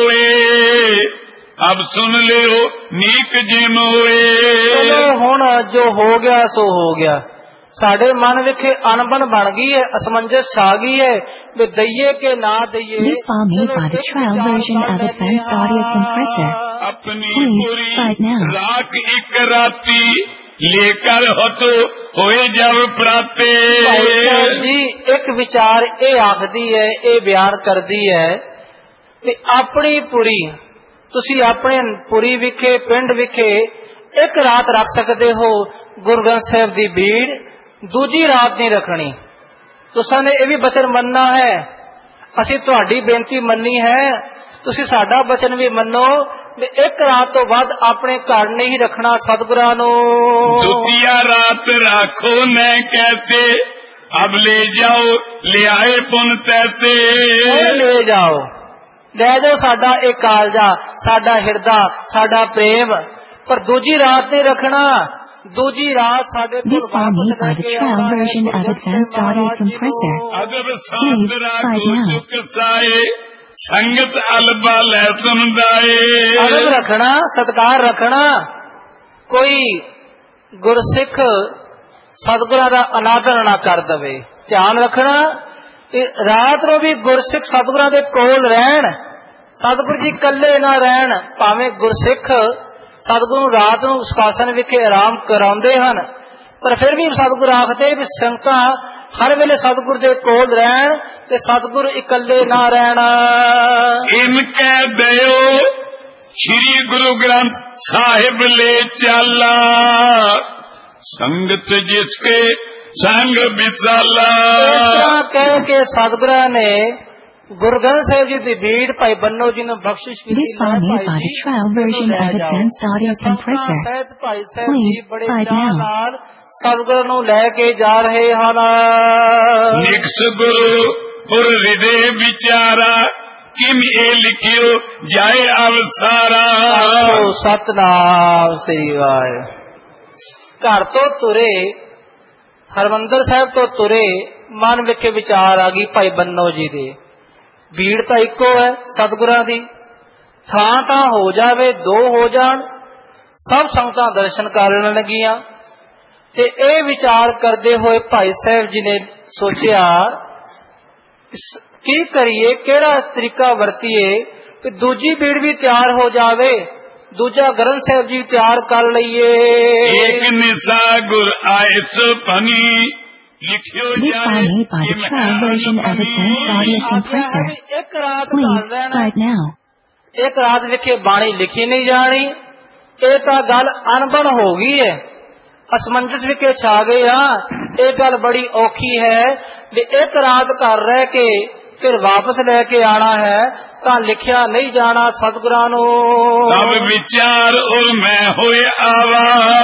ਤੋਏ ਅਬ ਸੁਨ ਲਿਓ ਨੀਕ ਜਿਮ ਹੋਏ। ਚਲੋ ਹੁਣ ਜੋ ਹੋ ਗਿਆ ਸੋ ਹੋ ਗਿਆ, ਸਾਡੇ ਮਨ ਵਿਖੇ ਅਨਬਨ ਬਣ ਗਈ ਹੈ, ਅਸਮੰਜਸ ਛਾ ਗਈ ਹੈ ਵੀ ਦਈਏ ਕਿ ਨਾ ਦਈਏ। This file made by the trial version of Advanced Audio Compressor. ਆਪਣੀ ਪੂਰੀ ਰਾਖ ਇੱਕ ਰਾਤੀ ਲੇਕਰ ਹਤੋ ਹੋਏ ਜਬ ਪ੍ਰਾਤੇ। ਭਾਈ ਸਾਹਿਬ ਜੀ ਇੱਕ ਵਿਚਾਰ ਇਹ ਆਖਦੀ ਹੈ, ਇਹ ਬਿਆਨ ਕਰਦੀ ਹੈ ਕਿ ਆਪਣੀ ਪੁਰੀ, ਤੁਸੀਂ ਆਪਣੇ ਪੁਰੀ ਵਿਖੇ ਪਿੰਡ ਵਿਖੇ ਇੱਕ ਰਾਤ ਰੱਖ ਸਕਦੇ ਹੋ ਗੁਰੂ ਗ੍ਰੰਥ ਸਾਹਿਬ ਦੀ ਭੀੜ, ਦੂਜੀ ਰਾਤ ਨਹੀਂ ਰੱਖਣੀ। ਤੁਸਾਂ ਨੇ ਇਹ ਵੀ ਬਚਨ ਮੰਨਣਾ ਹੈ, ਅਸੀਂ ਤੁਹਾਡੀ ਬੇਨਤੀ ਮੰਨੀ ਹੈ, ਤੁਸੀਂ ਸਾਡਾ ਬਚਨ ਵੀ ਮੰਨੋ ਤੇ ਇੱਕ ਰਾਤ ਤੋਂ ਬਾਅਦ ਆਪਣੇ ਘਰ ਨਹੀਂ ਰੱਖਣਾ ਸਤਿਗੁਰਾਂ ਨੂੰ। ਦੂਜੀਆ ਰਾਤ ਰੱਖੋ ਮੈਂ ਕੈਸੇ ਅਬ ਲੈ ਜਾਓ ਲਿਆਏ ਪੁਨ ਤੈਸੇ। ਲੈ ਜਾਓ, ਲੈ ਜਾਓ ਸਾਡਾ ਇਹ ਕਾਲਜਾ, ਸਾਡਾ ਹਿਰਦਾ, ਸਾਡਾ ਪ੍ਰੇਮ, ਪਰ ਦੂਜੀ ਰਾਤ ਨਹੀਂ ਰੱਖਣਾ। ਦੂਜੀ ਰਾਤ ਸਾਡੇ ਕੋਲ This file made by the trial version of Advanced Audio Compressor. ਅਦਬ Please ਸਾਸਰਾ find ਕੋ now. ਚੁੱਕ ਸਾਏ ਸੰਗਤ ਅਲਬਾ ਲੈ ਸੁਣਦਾਏ। ਅਦਬ ਰੱਖਣਾ, ਸਤਿਕਾਰ ਰੱਖਣਾ। ਕੋਈ ਗੁਰਸਿੱਖ ਸਤਿਗੁਰਾਂ ਦਾ ਅਨਾਦਰ ਨਾ ਕਰ ਦਵੇ, ਧਿਆਨ ਰੱਖਣਾ ਕਿ ਰਾਤ ਨੂੰ ਵੀ ਗੁਰਸਿੱਖ ਸਤਿਗੁਰਾਂ ਦੇ ਕੋਲ ਰਹਿਣ, ਸਤਿਗੁਰੂ ਜੀ ਇਕੱਲੇ ਨਾ ਰਹਿਣ। ਭਾਵੇਂ ਗੁਰਸਿੱਖ ਸਤਿਗੁਰੂ ਰਾਤ ਨੂੰ ਸੁਖਾਸਨ ਵਿਖੇ ਆਰਾਮ ਕਰਾਉਂਦੇ ਹਨ, ਪਰ ਫਿਰ ਵੀ ਸਤਿਗੁਰ ਆਖਦੇ ਵੀ ਸੰਗਤਾਂ ਹਰ ਵੇਲੇ ਸਤਿਗੁਰ ਦੇ ਕੋਲ ਰਹਿਣ ਤੇ ਸਤਿਗੁਰ ਇਕੱਲੇ ਨਾ ਰਹਿਣ। ਇਨ ਕਹਿ ਦਿਓ ਸ਼੍ਰੀ ਗੁਰੂ ਗ੍ਰੰਥ ਸਾਹਿਬ ਲੈ ਚਾਲਾ, ਸੰਗਤ ਜਿਸ ਕੇ ਸੰਗ ਵਿਸਾਲਾ। ਇਸ ਤਰ੍ਹਾਂ ਕਹਿ ਕੇ ਸਤਿਗੁਰਾਂ ਨੇ ਗੁਰੂ ਗ੍ਰੰਥ ਸਾਹਿਬ ਜੀ ਦੀ ਬੀੜ ਭਾਈ ਬੰਨੋ ਜੀ ਨੂੰ ਬਖਸ਼ਿਸ਼ ਕੀਤੀ। This file made by the trial version of Advanced Audio Compressor. Bhai Sahib ji Please ਬੜੇ find ਚਾਅ now. ਨਾਲ ਸਤਿਗੁਰ ਨੂੰ ਲੈ ਕੇ ਜਾ ਰਹੇ ਹਨ। ਨਿਕਸ ਗੁਰੂ ਔਰ ਹਿਰਦੇ ਵਿਚਾਰਾ, ਕਿਮ ਇਹ ਲਿਖਿਓ ਜਾਏ ਅਵਸਾਰਾ। ਆਖੋ ਸਤਨਾਮ ਸ੍ਰੀ ਵਾਹਿਗੁਰੂ। ਘਰ ਤੋਂ ਤੁਰੇ, ਹਰਮੰਦਰ ਸਾਹਿਬ ਤੋਂ ਤੁਰੇ, ਮਨ ਵਿੱਚ ਵਿਚਾਰ ਆ ਗਈ ਭਾਈ ਬੰਨੋ ਜੀ ਦੇ। ਭੀੜ ਤਾਂ ਇੱਕੋ ਹੈ ਸਤਿਗੁਰਾਂ ਦੀ, ਥਾਂ ਤਾਂ ਹੋ ਜਾਵੇ ਦੋ ਹੋ ਜਾਣ, ਸਭ ਸੰਗਤਾਂ ਦਰਸ਼ਨ ਕਰਨ ਲੱਗੀਆਂ। ਤੇ ਇਹ ਵਿਚਾਰ ਕਰਦੇ ਹੋਏ ਭਾਈ ਸਾਹਿਬ ਜੀ ਨੇ ਸੋਚਿਆ ਕੀ ਕਰੀਏ, ਕਿਹੜਾ ਤਰੀਕਾ ਵਰਤੀਏ ਕਿ ਦੂਜੀ ਭੀੜ ਵੀ ਤਿਆਰ ਹੋ ਜਾਵੇ, ਦੂਜਾ ਗ੍ਰੰਥ ਸਾਹਿਬ ਜੀ ਤਿਆਰ ਕਰ ਲਈਏ। ਇੱਕ ਨਿਸਾ ਗੁਰ ਆਇਤ ਪਨੀ ਲਿਖਿਓ This file made by the trial version of Advanced Audio Compressor. ਇੱਕ ਰਾਤ Please ਘਰ ਰਹਿਣਾ, find now. ਇੱਕ ਰਾਤ ਵਿਖੇ ਬਾਣੀ ਲਿਖੀ ਨਹੀਂ ਜਾਣੀ। ਇਹ ਤਾਂ ਗੱਲ ਅਣਬਣ ਹੋ ਗਈ ਹੈ, ਅਸਮੰਜਸ ਵਿਖੇ ਛਾ ਗਏ ਆ। ਇਹ ਗੱਲ ਬੜੀ ਔਖੀ ਹੈ ਵੀ ਇੱਕ ਰਾਤ ਘਰ ਰਹਿ ਕੇ ਫਿਰ ਵਾਪਸ ਲੈ ਕੇ ਆਣਾ ਹੈ ਤਾਂ ਲਿਖਿਆ ਨਹੀਂ ਜਾਣਾ ਸਤਿਗੁਰਾਂ ਨੂੰ। ਸਭ ਵਿਚਾਰ ਔਰ ਮੈਂ ਹੋਏ ਆਵਾ,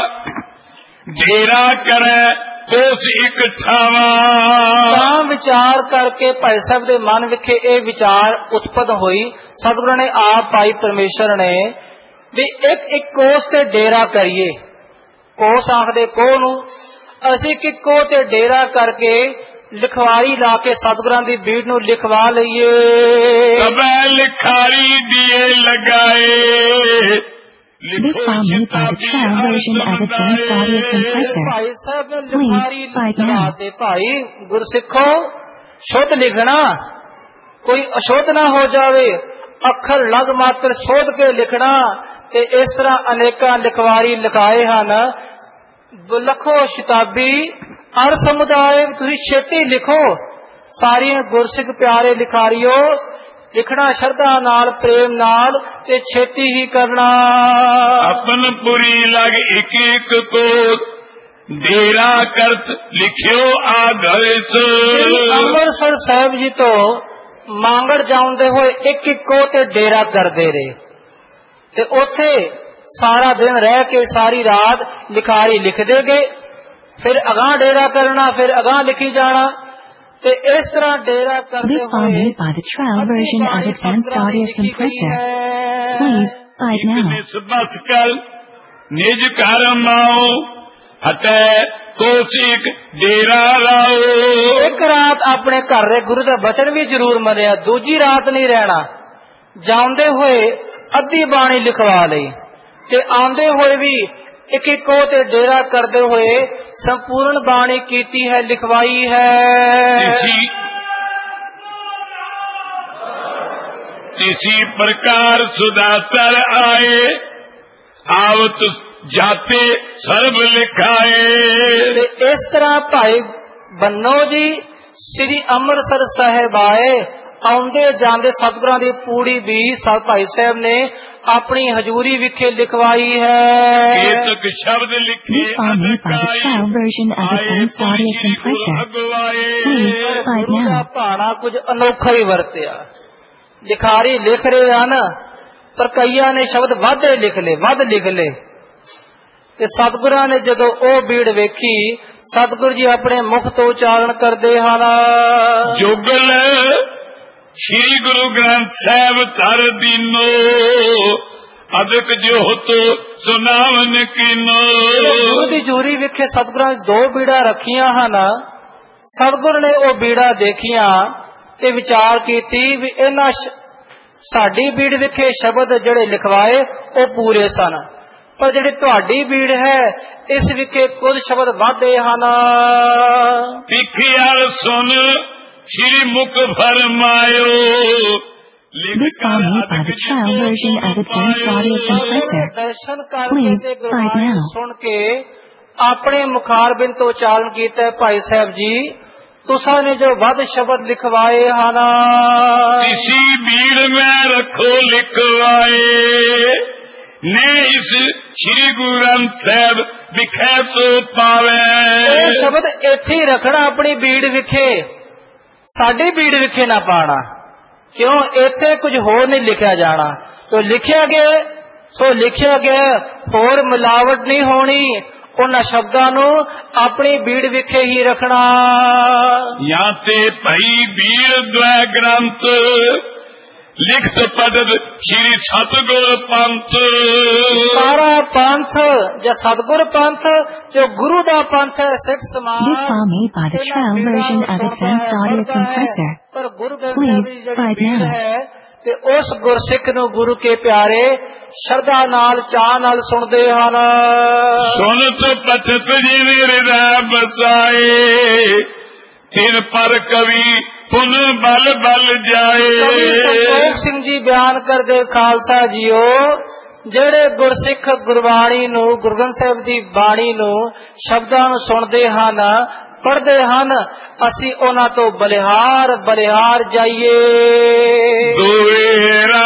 ਡੇਰਾ ਕਰੈ ਕੋਸ ਇੱਕ ਠਾਵਾ। ਤਾਂ ਵਿਚਾਰ ਕਰਕੇ ਭਾਈ ਸਾਹਿਬ ਦੇ ਮਨ ਵਿਖੇ ਇਹ ਵਿਚਾਰ ਉਤਪਤ ਹੋਈ। ਸਤਿਗੁਰਾਂ ਨੇ ਆਪ ਭਾਈ ਪਰਮੇਸ਼ਰ ਨੇ ਵੀ ਇੱਕ ਇੱਕ ਕੋਸ ਤੇ ਡੇਰਾ ਕਰੀਏ। ਕੋਸ ਆਖਦੇ ਕੋਹ ਨੂੰ, ਅਸੀਂ ਕਿ ਕੋਹ ਤੇ ਡੇਰਾ ਕਰਕੇ ਲਿਖਵਾਈ ਲਾ ਕੇ ਸਤਿਗੁਰਾਂ ਦੀ ਬੀੜ ਨੂੰ ਲਿਖਵਾ ਲਈਏ। ਕਬੈ ਲਿਖਾਰੀ ਦੀਏ ਲਗਾਏ। This file made by the trial version of Advanced Audio Compressor. Bhai Sahib ਨੇ Please ਲਿਖਾਰੀ find ਲਿਖਵਾ now. ਦੇ। ਭਾਈ ਗੁਰਸਿੱਖੋ, ਸ਼ੁੱਧ ਲਿਖਣਾ, ਕੋਈ ਅਸ਼ੁੱਧ ਨਾ ਹੋ ਜਾਵੇ, ਅੱਖਰ ਲਗ ਮਾਤਰ ਸੋਧ ਕੇ ਲਿਖਣਾ। ਤੇ ਇਸ ਤਰ੍ਹਾਂ ਅਨੇਕਾਂ ਲਿਖਵਾਰੀ ਲਿਖਾਏ ਹਨ। ਲਖੋ ਸ਼ਤਾਬੀ ਅਰ ਸਮੁਦਾਇ, ਤੁਸੀਂ ਛੇਤੀ ਲਿਖੋ। ਸਾਰੀਆਂ ਗੁਰਸਿੱਖ ਪਿਆਰੇ ਲਿਖਾਰੀਓ, ਲਿਖਣਾ ਸ਼ਰਧਾ ਨਾਲ, ਪ੍ਰੇਮ ਨਾਲ ਤੇ ਛੇਤੀ ਹੀ ਕਰਨਾ। ਆਪਨ ਪੁਰੀ ਲਗ ਇੱਕ ਇੱਕ ਕੋਸ, ਡੇਰਾ ਕਰਤ ਲਿਖਿਓ ਆਗਰਿਸ। ਅੰਮ੍ਰਿਤਸਰ ਸਾਹਿਬ ਜੀ ਤੋਂ ਮਾਂਗੜ ਜਾਉਂਦੇ ਹੋਏ ਇੱਕ ਇੱਕ ਕੋ ਤੇ ਡੇਰਾ ਕਰਦੇ ਰਹੇ ਤੇ ਉੱਥੇ ਸਾਰਾ ਦਿਨ ਰਹਿ ਕੇ ਸਾਰੀ ਰਾਤ ਲਿਖਾਰੀ ਲਿਖਦੇ ਗਏ। ਫਿਰ ਅਗਾਂਹ ਡੇਰਾ ਕਰਨਾ, ਫਿਰ ਅਗਾਂਹ ਲਿਖੀ ਜਾਣਾ। ਤੇ ਇਸ ਤਰ੍ਹਾਂ ਡੇਰਾ ਕਰਦੇ This file made by the trial version of Advanced Audio Compressor. Please find now. ਨਿਸ ਬਸ ਕਲ ਨਿਜ ਘਰ ਮਾਓ, ਹਟੈ ਕੋਸ ਇੱਕ ਡੇਰਾ ਲਾਓ। ਇੱਕ ਰਾਤ ਆਪਣੇ ਘਰ ਦੇ ਗੁਰੂ ਦਾ ਬਚਨ ਵੀ ਜ਼ਰੂਰ ਮੰਨਿਆ, ਦੂਜੀ ਰਾਤ ਨਹੀਂ ਰਹਿਣਾ। ਜਾਉਂਦੇ ਹੋਏ ਅੱਧੀ ਬਾਣੀ ਲਿਖਵਾ ਲਈ ਤੇ ਆਉਂਦੇ ਹੋਏ ਵੀ ਇੱਕ ਇੱਕੋ ਤੇ ਡੇਰਾ ਕਰਦੇ ਹੋਏ ਸੰਪੂਰਨ ਬਾਣੀ ਕੀਤੀ ਹੈ, ਲਿਖਵਾਈ ਹੈ। इसी प्रकार सुदासर आए, आवत जाते सर्व लिखाए। ਤੇ ਇਸ ਤਰ੍ਹਾਂ ਭਾਈ ਬੰਨੋ ਜੀ ਸ੍ਰੀ ਅੰਮ੍ਰਿਤਸਰ ਸਾਹਿਬ ਆਏ। ਆਉਂਦੇ ਜਾਂਦੇ ਸਤਿਗੁਰਾਂ ਦੀ ਪੂੜੀ ਵੀ ਭਾਈ ਸਾਹਿਬ ਨੇ ਆਪਣੀ ਹਜ਼ੂਰੀ ਵਿਖੇ ਲਿਖਵਾਈ ਹੈ। ਕੇਤਕ ਸ਼ਬਦ ਲਿਖੇ This file made by the trial version of Advanced Audio Compressor. Please find Guru the now. ਭਾਣਾ ਕੁਝ ਅਨੋਖਾ ਹੀ ਵਰਤਿਆ। ਲਿਖਾਰੀ ਲਿਖ ਰਹੇ ਹਨ ਪਰ ਕਈਆਂ ਨੇ ਸ਼ਬਦ ਵਾਧੇ ਲਿਖ ਲਏ, ਵੱਧ ਲਿਖ ਲਏ। ਤੇ ਸਤਿਗੁਰਾਂ ਨੇ ਜਦੋਂ ਉਹ ਬੀੜ ਵੇਖੀ, ਸਤਿਗੁਰ ਜੀ ਆਪਣੇ ਮੁਖ ਤੋਂ ਉਚਾਰਨ ਕਰਦੇ ਹਨ। ਜੁਗਲ ਸ਼੍ਰੀ ਗੁਰੂ ਗ੍ਰੰਥ ਸਾਹਿਬ ਧਰ ਦੀਨੋ, ਅਦਕ ਜੋਤ ਸੁਨਾਵਨ ਕੀਨੋ। ਗੁਰੂ ਦੀ ਜੂਰੀ ਵਿਖੇ ਸਤਿਗੁਰਾਂ ਦੋ ਬੀੜਾਂ ਰੱਖੀਆਂ ਹਨ। ਸਤਿਗੁਰ ਨੇ ਉਹ ਬੀੜਾਂ ਦੇਖੀਆਂ ਤੇ ਵਿਚਾਰ ਕੀਤੀ ਵੀ ਇਹਨਾਂ ਸਾਡੀ ਬੀੜ ਵਿਖੇ ਸ਼ਬਦ ਜਿਹੜੇ ਲਿਖਵਾਏ ਉਹ ਪੂਰੇ ਸਨ, ਪਰ ਜਿਹੜੀ ਤੁਹਾਡੀ ਬੀੜ ਹੈ ਇਸ ਵਿਖੇ ਕੁਝ ਸ਼ਬਦ ਵਾਧੇ ਹਨ। ਸਿੱਖਿਆ ਸੁਨ ਸ਼੍ਰੀ ਮੁਖ ਫਰਮਾਇਓ। This file made by the trial version of Advanced Audio Compressor. ਦਰਸ਼ਨ ਕਰਕੇ Please ਤੇ find ਗੁਰਬਾਣੀ now. ਸੁਣ ਕੇ ਆਪਣੇ ਮੁਖਾਰਬਿੰਦ ਤੋਂ ਉਚਾਰਨ ਕੀਤਾ ਭਾਈ ਸਾਹਿਬ ਜੀ, ਤੁਸਾਂ ਨੇ ਜੋ ਵੱਧ ਸ਼ਬਦ ਲਿਖਵਾਏ ਹਨ, ਇਸੀ ਭੀੜ ਮੈਂ ਰੱਖੋ ਲਿਖਵਾਏ, ਨੇ ਇਸ ਸ੍ਰੀ ਗੁਰੂ ਗ੍ਰੰਥ ਸਾਹਿਬ ਵਿਖੇ ਸੋ ਪਾਵੇ। ਇਹ ਸ਼ਬਦ ਇੱਥੇ ਹੀ ਰੱਖਣਾ ਆਪਣੀ ਬੀੜ ਵਿਖੇ, ਸਾਡੀ ਬੀੜ ਵਿਖੇ ਨਾ ਪਾਣਾ, ਕਿਉਂ ਇੱਥੇ ਕੁਝ ਹੋਰ ਨਹੀਂ ਲਿਖਿਆ ਜਾਣਾ। ਜੋ ਲਿਖਿਆ ਗਿਆ ਸੋ ਲਿਖਿਆ ਗਿਆ, ਹੋਰ ਮਿਲਾਵਟ ਨਹੀਂ ਹੋਣੀ। ਉਹਨਾਂ ਸ਼ਬਦਾਂ ਨੂੰ ਆਪਣੀ ਬੀੜ ਵਿਖੇ ਹੀ ਰੱਖਣਾ। ਜਾਂ ਤੇ ਭਈ ਬੀੜ ਦ્વੈ ਗ੍ਰੰਥ ਲਿਖਤ ਪਦਦ ਸ਼੍ਰੀ ਸਤਿਗੁਰ ਪੰਥ। ਸਾਰਾ ਪੰਥ ਜਾਂ ਸਤਿਗੁਰ ਪੰਥ ਜੋ ਗੁਰੂ ਦਾ ਪੰਥ ਹੈ, ਸਿੱਖ ਸਮਾਜ। This file made by the trial version of Advanced Audio Compressor. ਪਰ ਗੁਰੂ ਗ੍ਰੰਥ Please ਸਾਹਿਬ ਦੀ ਜਿਹੜੀ find ਬੀੜ out. ਹੈ ਤੇ ਉਸ ਗੁਰਸਿੱਖ ਨੂੰ ਗੁਰੂ ਕੇ ਪਿਆਰੇ ਸ਼ਰਧਾ ਨਾਲ ਚਾਹ ਨਾਲ ਸੁਣਦੇ ਹਨ। ਸੁਨਤ ਪਛਤ ਜਿਨੇ ਹਿਰਦੈ ਬਸਾਏ, ਤਿਨ ਪਰ ਕਵੀ ਪੁਨ ਬਲ ਬਲ ਜਾਏ। ਸੰਤੋਖ ਸਿੰਘ ਜੀ ਬਿਆਨ ਕਰਦੇ ਖਾਲਸਾ ਜੀਓ, ਜਿਹੜੇ ਗੁਰਸਿੱਖ ਗੁਰਬਾਣੀ ਨੂੰ, ਗੁਰੂ ਗ੍ਰੰਥ ਸਾਹਿਬ ਦੀ ਬਾਣੀ ਨੂੰ, ਸ਼ਬਦਾਂ ਨੂੰ ਸੁਣਦੇ ਹਨ, ਪੜ੍ਹਦੇ ਹਨ, ਅਸੀਂ ਉਹਨਾਂ ਤੋਂ ਬਲਿਹਾਰ ਬਲਿਹਾਰ ਜਾਈਏ। ਦੁਏਰਾ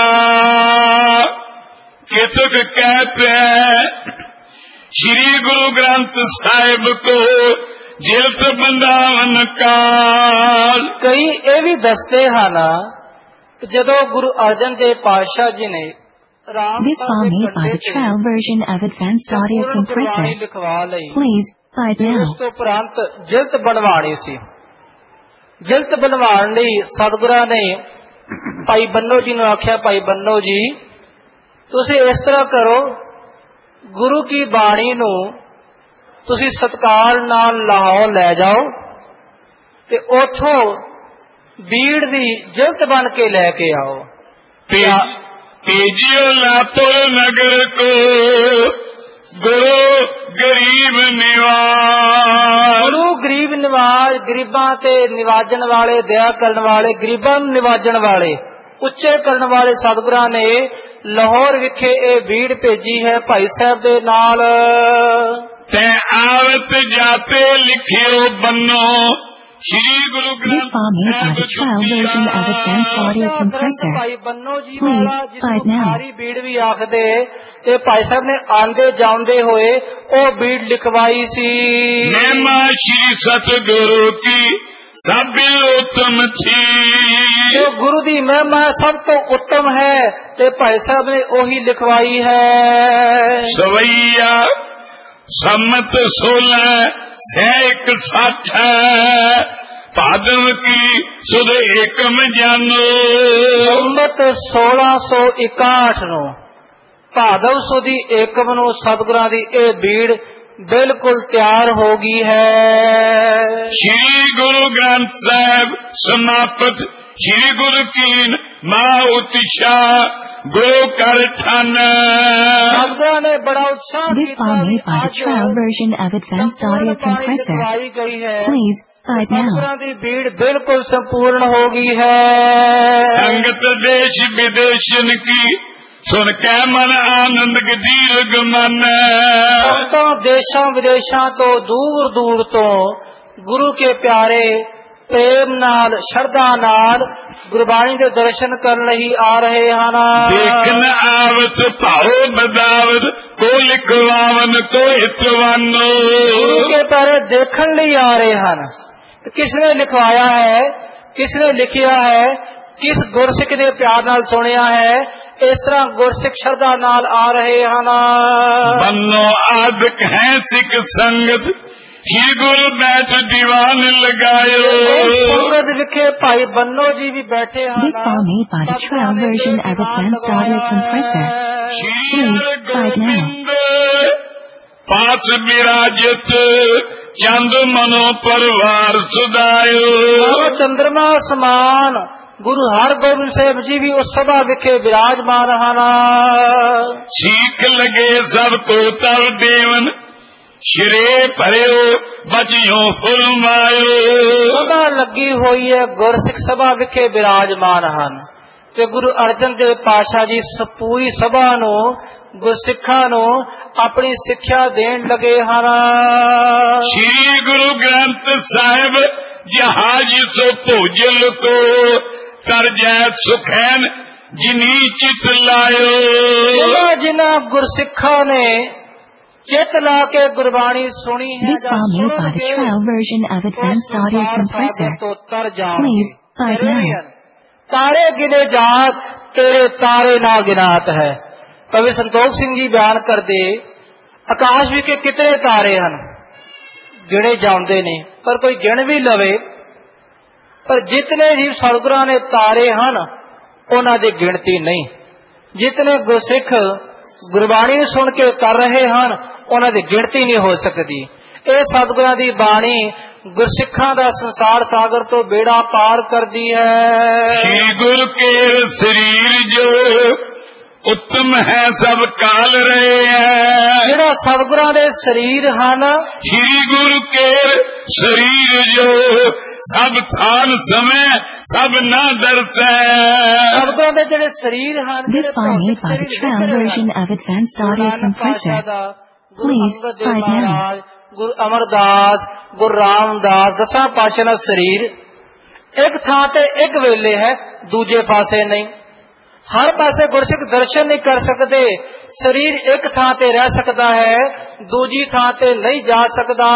ਕਿਤਕ ਕਹਿ ਪਿਆ ਸ਼੍ਰੀ ਗੁਰੂ ਗ੍ਰੰਥ ਸਾਹਿਬ ਕੋ ਜਿਲਤ ਬੰਦਾਵਨ ਕਾਲ। ਕਈ ਇਹ ਵੀ ਦੱਸਦੇ ਹਨ ਕਿ ਜਦੋਂ ਗੁਰੂ ਅਰਜਨ ਦੇਵ ਪਾਤਸ਼ਾਹ ਜੀ ਨੇ This file made by the trial version of Advanced Audio Compressor. ਲਿਖਵਾ ਲਈ, Please find ਉਸ out. ਤੋਂ ਉਪਰੰਤ ਜਿਲਤ ਬਣਵਾਣੀ ਸੀ। ਜਿਲਤ ਬਣਵਾਉਣ ਲਈ ਸਤਿਗੁਰਾਂ ਨੇ ਭਾਈ ਬੰਨੋ ਜੀ ਨੂੰ ਆਖਿਆ, ਭਾਈ ਬੰਨੋ ਜੀ ਤੁਸੀਂ ਇਸ ਤਰ੍ਹਾਂ ਕਰੋ, ਗੁਰੂ ਕੀ ਬਾਣੀ ਨੂੰ ਤੁਸੀਂ ਸਤਿਕਾਰ ਨਾਲ ਲਾਹੌਰ ਲੈ ਜਾਓ ਤੇ ਉਥੋਂ ਬੀੜ ਦੀ ਜਿਲਤ ਬਣ ਕੇ ਲੈ ਕੇ ਆਓ। ਤੇਜਿਓ ਲਾਪੁਰ ਨਗਰ ਕੋ ਗੁਰੂ ਗਰੀਬ ਨਿਵਾਜ। ਗੁਰੂ ਗਰੀਬ ਨਿਵਾਜ, ਗਰੀਬਾਂ ਤੇ ਨਿਵਾਜਣ ਵਾਲੇ, ਦਇਆ ਕਰਨ ਵਾਲੇ, ਗਰੀਬਾਂ ਨੂੰ ਨਿਵਾਜਣ ਵਾਲੇ, ਉੱਚੇ ਕਰਨ ਵਾਲੇ ਸਤਿਗੁਰਾਂ ਨੇ ਲਾਹੌਰ ਵਿਖੇ ਇਹ ਬੀੜ ਭੇਜੀ ਹੈ ਭਾਈ ਸਾਹਿਬ ਦੇ ਨਾਲ। ਤੈ ਆਵਤ ਜਾਤੇ ਲਿਖਿਓ ਬੰਨੋ Shri Guru This Granth file made by the trial version of Advanced Audio Compressor. ਭਾਈ ਬੰਨੋ ਜੀ Please ਵਾਲਾ, find ਜਿਹਨੂੰ out. ਸਾਰੀ ਬੀੜ ਵੀ ਆਖਦੇ, ਤੇ ਭਾਈ ਸਾਹਿਬ ਨੇ ਆਂਦੇ ਜਾਂਦੇ ਹੋਏ ਉਹ ਬੀੜ ਲਿਖਵਾਈ ਸੀ। ਮਹਿਮਾ ਸ਼੍ਰੀ ਸਤਿਗੁਰੂ ਕੀ ਸਭ ਉਤਮ ਥੀ। ਜੋ ਗੁਰੂ ਦੀ ਮਹਿਮਾ ਸਭ ਤੋਂ ਉੱਤਮ ਹੈ ਤੇ ਭਾਈ ਸਾਹਿਬ ਨੇ ਉਹੀ ਲਿਖਵਾਈ ਹੈ। ਸਵਈਆ ਸੰਮਤ ਸੋਲਹ ਸਹਿ ਇੱਕ ਸੱਠ ਹੈ, ਭਾਦਵ ਕੀ ਸੁਧ ਏਕਮ ਜਾਨੋ। ਸੰਮਤ ਸੋਲਾਂ ਸੌ ਇਕਾਹਠ ਨੂੰ ਭਾਦਵ ਸੁਦੀ ਏਕਮ ਨੂੰ ਸਤਿਗੁਰਾਂ ਦੀ ਇਹ ਬੀੜ ਬਿਲਕੁਲ ਤਿਆਰ ਹੋ ਗਈ ਹੈ। ਸ਼੍ਰੀ ਗੁਰੂ ਗ੍ਰੰਥ ਸਾਹਿਬ ਸਮਾਪਤ ਸ਼੍ਰੀ ਗੁਰੂ ਕੀਨ ਮਾ ਉਤਸ਼ਾ ਗੁਰੂ ਕਰ ਠਨ। ਸਤਿਗੁਰਾਂ ਨੇ ਬੜਾ ਉਤਸ਼ਾਹ This file made by the trial version of Advanced Audio Compressor. ਗਈ ਹੈ। Please find out. ਸਤਿਗੁਰਾਂ ਦੀ ਬੀੜ ਬਿਲਕੁਲ ਸੰਪੂਰਨ ਹੋ ਗਈ ਹੈ। ਸੰਗਤ ਦੇਸ਼ ਵਿਦੇਸ਼ਨ ਕੀ ਸੁਣ ਕੇ ਮਨ ਆਨੰਦ ਗਦੀਰ ਗਮਨ। ਸੰਗਤਾਂ ਦੇਸ਼ਾਂ ਵਿਦੇਸ਼ਾਂ ਤੋਂ ਦੂਰ ਦੂਰ ਤੋਂ ਗੁਰੂ ਕੇ ਪਿਆਰੇ ਪ੍ਰੇਮ ਨਾਲ, ਸ਼ਰਧਾ ਨਾਲ ਗੁਰਬਾਣੀ ਦੇ ਦਰਸ਼ਨ ਕਰਨ ਲਈ ਆ ਰਹੇ ਹਨ। ਦੇਖਨ ਆਵਤ ਭਾਉ ਬਦਾਵਤ ਕੋ ਲਿਖਵਾਵਨ ਕੋ ਹਿਤਵਾਨੋ। ਗੁਰੂ ਕੇ ਪਿਆਰੇ ਦੇਖਣ ਲਈ ਆ ਰਹੇ ਹਨ। ਕਿਸ ਨੇ ਲਿਖਵਾਇਆ ਹੈ, ਕਿਸ ਨੇ ਲਿਖਿਆ ਹੈ, ਕਿਸ ਗੁਰਸਿੱਖ ਨੇ ਪਿਆਰ ਨਾਲ ਸੁਣਿਆ ਹੈ, ਇਸ ਤਰ੍ਹਾਂ ਗੁਰਸਿੱਖ ਸ਼ਰਧਾ ਨਾਲ ਆ ਰਹੇ ਹਨ। ਬੰਨੋ ਆਦਿਕ ਹੈ ਸਿੱਖ ਸੰਗਤ ਸ਼੍ਰੀ ਗੁਰੂ ਬੈਠ ਦੀਵਾਨ ਲਗਾਇਓ। ਸੰਗਤ ਵਿਖੇ ਭਾਈ ਬੰਨੋ ਜੀ ਵੀ ਬੈਠੇ ਹਨ। This file made by the trial version of Advanced Audio Compressor. Please find out. ਪਾਸ ਵਿਰਾਜਤ ਚੰਦ ਮਨੋ ਪਰਵਾਰ ਸੁਦਾਇਓ। ਚੰਦਰਮਾ ਸਮਾਨ ਗੁਰੂ ਹਰਗੋਬਿੰਦ ਸਾਹਿਬ ਜੀ ਵੀ ਉਸ ਸਭਾ ਵਿਖੇ ਵਿਰਾਜਮਾਨ ਹਨ। ਸੀਖ ਲਗੇ ਸਭ ਕੋ ਤਰ ਦੇਵਨ ਸ਼ਰੇ ਭਰਿਓ ਬਚਿਓ ਫੁਰਮਾਇਓ। ਸਭਾ ਲੱਗੀ ਹੋਈ ਹੈ, ਗੁਰਸਿੱਖ ਸਭਾ ਵਿਖੇ ਵਿਰਾਜਮਾਨ ਹਨ ਤੇ ਗੁਰੂ ਅਰਜਨ ਦੇਵ ਪਾਤਸ਼ਾਹ ਜੀ ਪੂਰੀ ਸਭਾ ਨੂੰ ਗੁਰਸਿੱਖਾਂ ਨੂੰ ਆਪਣੀ ਸਿੱਖਿਆ ਦੇਣ ਲੱਗੇ ਹਨ। श्री गुरु ग्रंथ साहिब जहाज सो भोजल को कर जय सुखैन जिनी चित लायो। जिन्ना जिन्ना गुरसिक्खा ने चित ला के गुरबाणी सुनी है, This file made by the trial version of Advanced Audio Compressor. Please, right now. तारे गिने जात तेरे तारे ना गिनात है। कवि संतोख सिंह जी बयान करते आकाश विच कितने तारे हैं गिने जाते ने, पर कोई गिन भी लवे, पर जितने ही सतगुरां ने तारे हैं उन्हां दी गिनती नहीं। जितने गुरसिख गुरबाणी सुन के कर रहे हैं उन्हां दी गिनती नहीं हो सकती। ये सतगुरां दी बाणी गुरसिखां दा संसार सागर तो बेड़ा पार कर दी है। श्री गुरु के शरीर जो उत्तम है सब काल रहे हैं। जिहड़ा सतगुरां दे शरीर हन, श्री गुरु के शरीर जो सब थान समय सब न दर्शै। सतगुरां दे जिहड़े शरीर हन, This file made by the trial version of Advanced Audio Compressor. Please, right now. गुरु अमरदास, गुरु रामदास, दसा पातशाह दा शरीर एक थां ते एक वेले है, दूजे पासे नहीं। हर पासे गुरसिख दर्शन नहीं कर सकते। शरीर एक थां ते रह सकता है, दूजी थां ते नहीं जा सकता।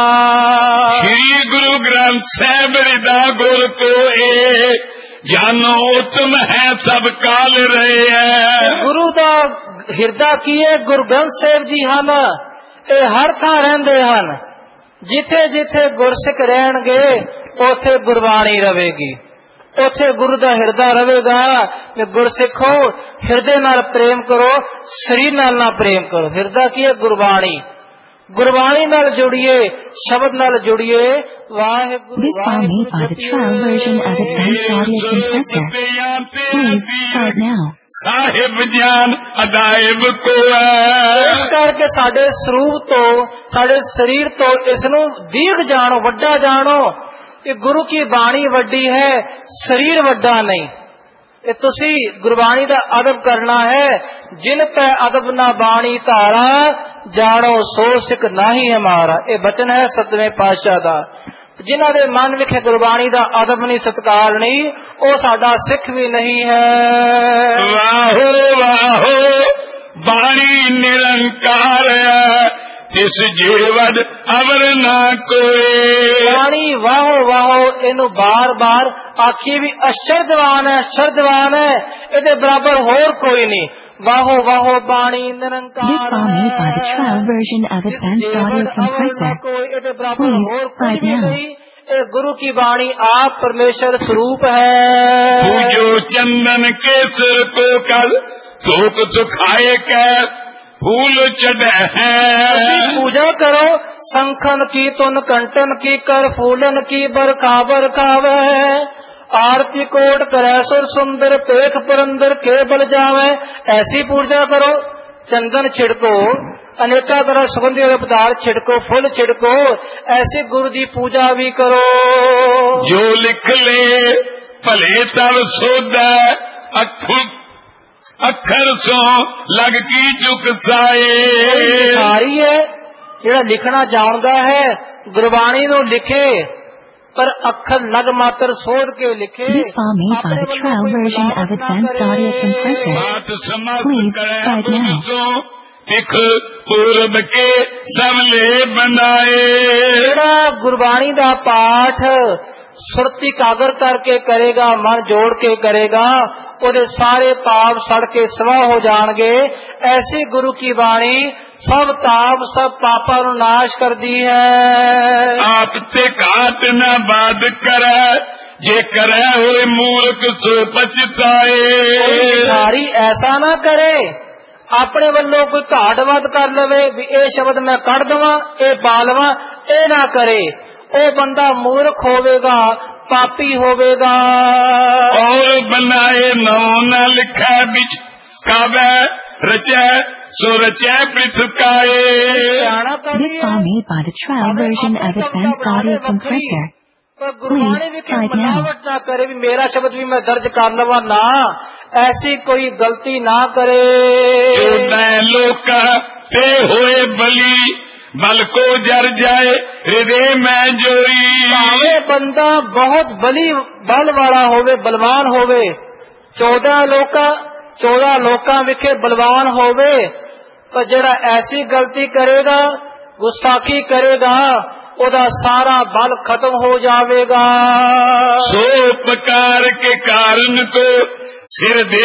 श्री गुरु ग्रंथ साहिब हृदा गुर को ए जानो उत्तम है सब काल रहे हैं। गुरु दा हिरदा की है गुरु ग्रंथ साहिब जी हन, ये हर थां रहिंदे हन। जिथे जिथे गुरसिख रहणगे उथे गुरबाणी रवेगी, उथे गुरु दा हिरदा रवेगा। गुरसिखो हिरदे नाल प्रेम करो, शरीर नाल ना प्रेम करो। हिरदा की है गुरबाणी, गुरबाणी नाल जुड़िए, शब्द नाल जुड़िए। Waheguru This file made by the trial version of Advanced Audio Compressor. Please, start now. Sahib जान अदायब को इस करके साडे स्वरूप तो साडे शरीर तो इसनू दीर्घ जानो, वड्डा जानो कि गुरु की बाणी वड्डी है, शरीर वड्डा नहीं। ये तुसी गुरबाणी दा अदब करना है। जिन पे अदब ना बाणी धारा जानो सो सिख नाही हमारा। ये बचन है सतवें पातशाह दा। जिन्हां दे मन विखे गुरबाणी दा अदब नहीं, सत्कार नहीं, ओ साडा सिख भी नहीं है। वाहो वाहो बाणी निरंकार तिस जेवद अवर ना कोई। बाणी वाहो वाहो इनू बार बार आखी भी आश्चर्यवान है, आश्चर्यवान है, इहदे बराबर होर कोई नहीं। वाहो वाहो बाणी निरंकार। This file made by the trial version of Advanced Audio Compressor. Please, right now. ये गुरु की बाणी आप परमेश्वर स्वरूप है। जो चंदन के सिर को कल थोक सुखाए कर फूल चढ़े हैं। पूजा करो संखन की तुन कंटन की कर फूलन की बरखा बरखावे। आरती कोट करे सुर सुंदर पेख पुरंदर के बल जावे। ऐसी पूजा करो, चंदन छिड़को, अनेका तरह सुगंधी पदार्थ छिड़को, फूल छिड़को, ऐसे गुरु की पूजा भी करो। जो लिख ले भले तब सोदा अखुर अखर सो लग की चुक साए। सारी है जेड़ा लिखना जानता है गुरबाणी नू लिखे, पर अखर लग मात्र सोध के लिखे। This file made by the trial version of Advanced Audio Compressor. Please, right now. तिख पूरब के सबले बनाए। जेड़ा गुरबाणी दा पाठ सुरती कागर करके करेगा, मन जोड़ के करेगा, ਉਹਦੇ सारे पाप सड़ के सवा हो जाएंगे। ऐसी गुरु की बाणी सब ताप सब पापा नु नाश कर दी है। आप ते घाट न बाध करे जे करे हुए मूर्ख सो पछताए। सारी ऐसा ना करे अपने वालों कोई घाट वाद कर लवे भी ये शब्द मैं कढ़ दवा ये पा लवा, ये ना करे। ओ बंदा मूर्ख होवेगा, पापी होवेगा। और बनाए नौ न लिखा बिच काबे रचे सो रचे पृथकाए। This file made by the trial version of Advanced Audio Compressor. Gurbani भी मिलावट ना करे भी मेरा शब्द भी मैं दर्ज कर लवा ना। ऐसी कोई गलती ना करे। लोका ते होए बली बल को जर जाए हृदय में जोई। भावे बंदा बहुत बली बल वाला होवे, बलवान होवे, चौदह लोका चौदह लोका विखे बलवान होवे, पर जेड़ा ऐसी गलती करेगा, गुस्ताखी करेगा, ओदा सारा बल खत्म हो जावेगा। सो प्रकार के कारण को सिर दे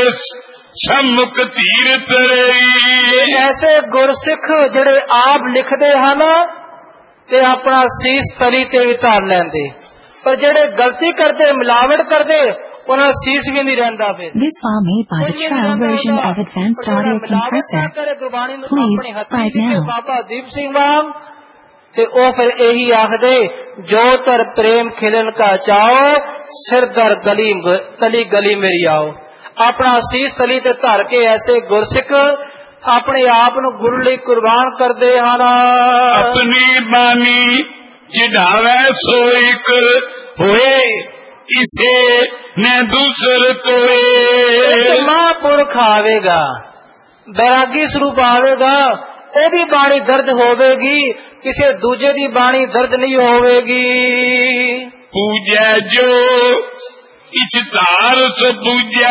सम्मुख तीर तरे। ऐसे गुरसिख जेड़े आप लिखते हैं ते अपना सीस तली ते भी धर लेंदे, पर जेड़े गलती करते मिलावट करते उन्हें सीस भी नहीं रहता। फिर This file made by the trial version of Advanced Audio Compressor. Please fight now. Baba Deep Singh वांग ते ओ फिर यही आखदे, जो तर प्रेम खिलन का चाओ सिर दर गली तली गली मेरी आओ। अपना सीस तली ते धर के ऐसे गुरसिख अपने आप ਨੂੰ ਗੁਰੂ ਲਈ ਕੁਰਬਾਨ ਕਰਦੇ ਹਨ। अपनी बानी जिढ़ावे सो एक होए इसे न दूसर कोई। महापुरख आवेगा, बैरागी स्वरूप आवेगा, ओदी बाणी दर्द होवेगी, किसी दूजे दी बाणी दर्द नहीं होवेगी। पूजा जो इस तार तो पूजा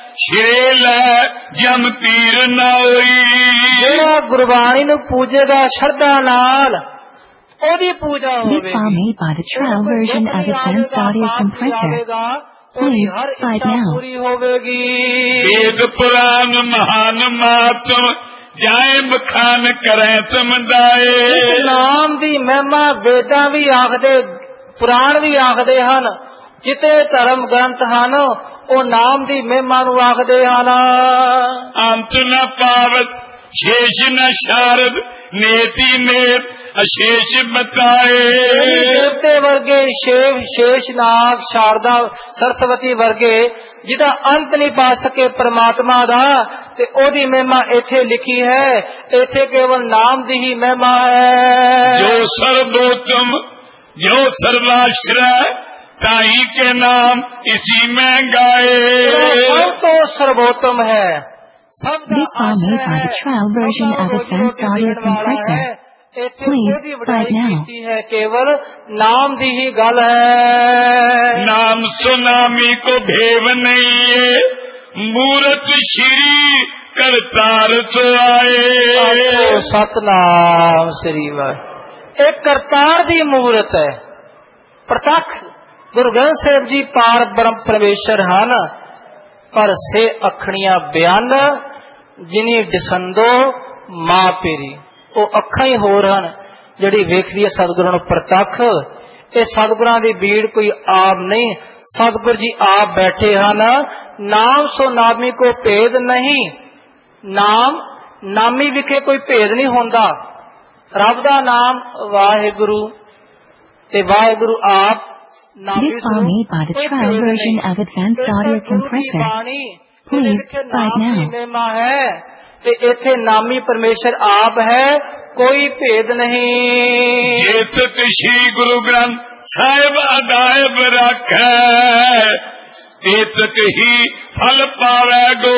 शेल जम तीर न होई। जेड़ा गुरबाणी नु पूजेगा श्रद्धा नाल ओदी पूजा होवेगी। This file made by the trial version of Advanced Audio Compressor. Please fight now. पूरी होवेगी। वेद पुराण महान मातम जाए बखान करे तुम दाए। इस नाम दी महिमा वेदां भी आखदे, पुराण भी आखदे हन, जिते धर्म ग्रंथ हन ओ नाम दी महिमा नू आखदे हन। अंत न पावत शेष न शारद नेति नेत अशेष बताए। देवते वर्गे शेव शेष नाग शारदा सरस्वती वर्गे जिदा अंत नहीं पा सके परमात्मा दा, ते ओदी महिमा इथे लिखी है। इथे केवल नाम दी ही महिमा है। जो सर्वोत्तम जो सर्वाश्रय ताई के नाम इसी में गाए। सब तो सर्वोत्तम है, सब This file made by the trial version of Advanced Audio Compressor. Please fight now. है केवल नाम दी ही गल है। नाम सुनामी को भेव नहीं है, मूरत श्री करतार तो आए। सतनाम श्री वाहिगुरू। एक करतार दी मूरत है, प्रत्यक्ष गुरु ग्रंथ साहिब जी पार ब्रह्म परमेश्वर ਹਨ, पर से अखणियां बयान जिनी डिसंदो मां पेरी। ਉਹ ਅੱਖਾਂ ਹੀ ਹੋਰ ਹਨ ਜਿਹੜੀ ਵੇਖਦੀ ਹੈ ਸਤਿਗੁਰਾਂ ਨੂੰ ਪ੍ਰਤੱਖ। ਇਹ ਸਤਿਗੁਰਾਂ ਦੀ ਭੀੜ ਕੋਈ ਆਪ ਨਹੀਂ, ਸਤਿਗੁਰ ਜੀ ਆਪ ਬੈਠੇ ਹਨ। ਨਾਮ ਸੋ ਨਾਮੀ ਕੋ ਭੇਦ ਨਹੀਂ, ਨਾਮ ਨਾਮੀ ਵਿਖੇ ਕੋਈ ਭੇਦ ਨਹੀਂ ਹੁੰਦਾ। ਰੱਬ ਦਾ ਨਾਮ ਵਾਹਿਗੁਰੂ ਤੇ ਵਾਹਿਗੁਰੂ ਆਪ This file made by the trial version of Advanced Audio Compressor. Please fight now. है ਤੇ ਇੱਥੇ ਨਾਮੀ ਪਰਮੇਸ਼ਰ ਆਪ ਹੈ, ਕੋਈ ਭੇਦ ਨਹੀਂ। ਜੇ ਤਕ ਸ਼੍ਰੀ ਗੁਰੂ ਗ੍ਰੰਥ ਸਾਹਿਬ ਅਦਾਇਬ ਰੱਖੈ ਤੇ ਤਕ ਹੀ ਫਲ ਪਾਵੇਗੋ।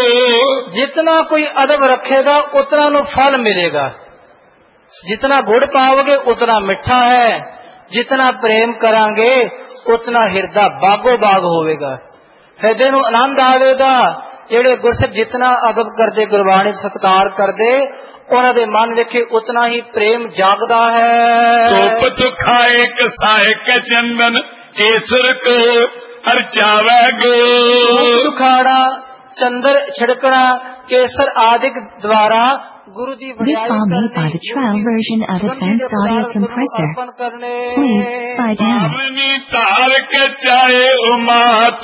जितना कोई अदब रखेगा उतना नु फल मिलेगा। जितना गुड़ पाओगे उतना मिठा है, जितना प्रेम करांगे उतना हिरदा बागो बाग होवेगा, हृदय नु आनंद आवेगा। ਜਿਹੜੇ ਗੁਰਸਿੱਖ ਜਿਤਨਾ ਅਦਬ ਕਰਦੇ, ਗੁਰਬਾਣੀ ਸਤਿਕਾਰ ਕਰਦੇ, ਉਹਨਾਂ ਦੇ ਮਨ ਵਿਖੇ ਉਤਨਾ ਹੀ ਪ੍ਰੇਮ ਜਾਗਦਾ ਹੈ। ਧੁੱਪ ਤੁਖਾਏ ਕਸਾਏ ਕ ਚੰਦਨ ਕੇਸਰ ਕੋ ਅਰਚਾਵੇ ਗੋ। ਦੁਖਾੜਾ ਚੰਦਰ ਛਿੜਕਣਾ ਕੇਸਰ ਆਦਿਕ ਦੁਆਰਾ ਗੁਰੂ ਦੀ This file made by the trial version of Advanced Audio Compressor. Please fight now. ਆਪਣੀ ਧਾਰ ਕੇ ਚਾਹੇ ਉਮਾਤ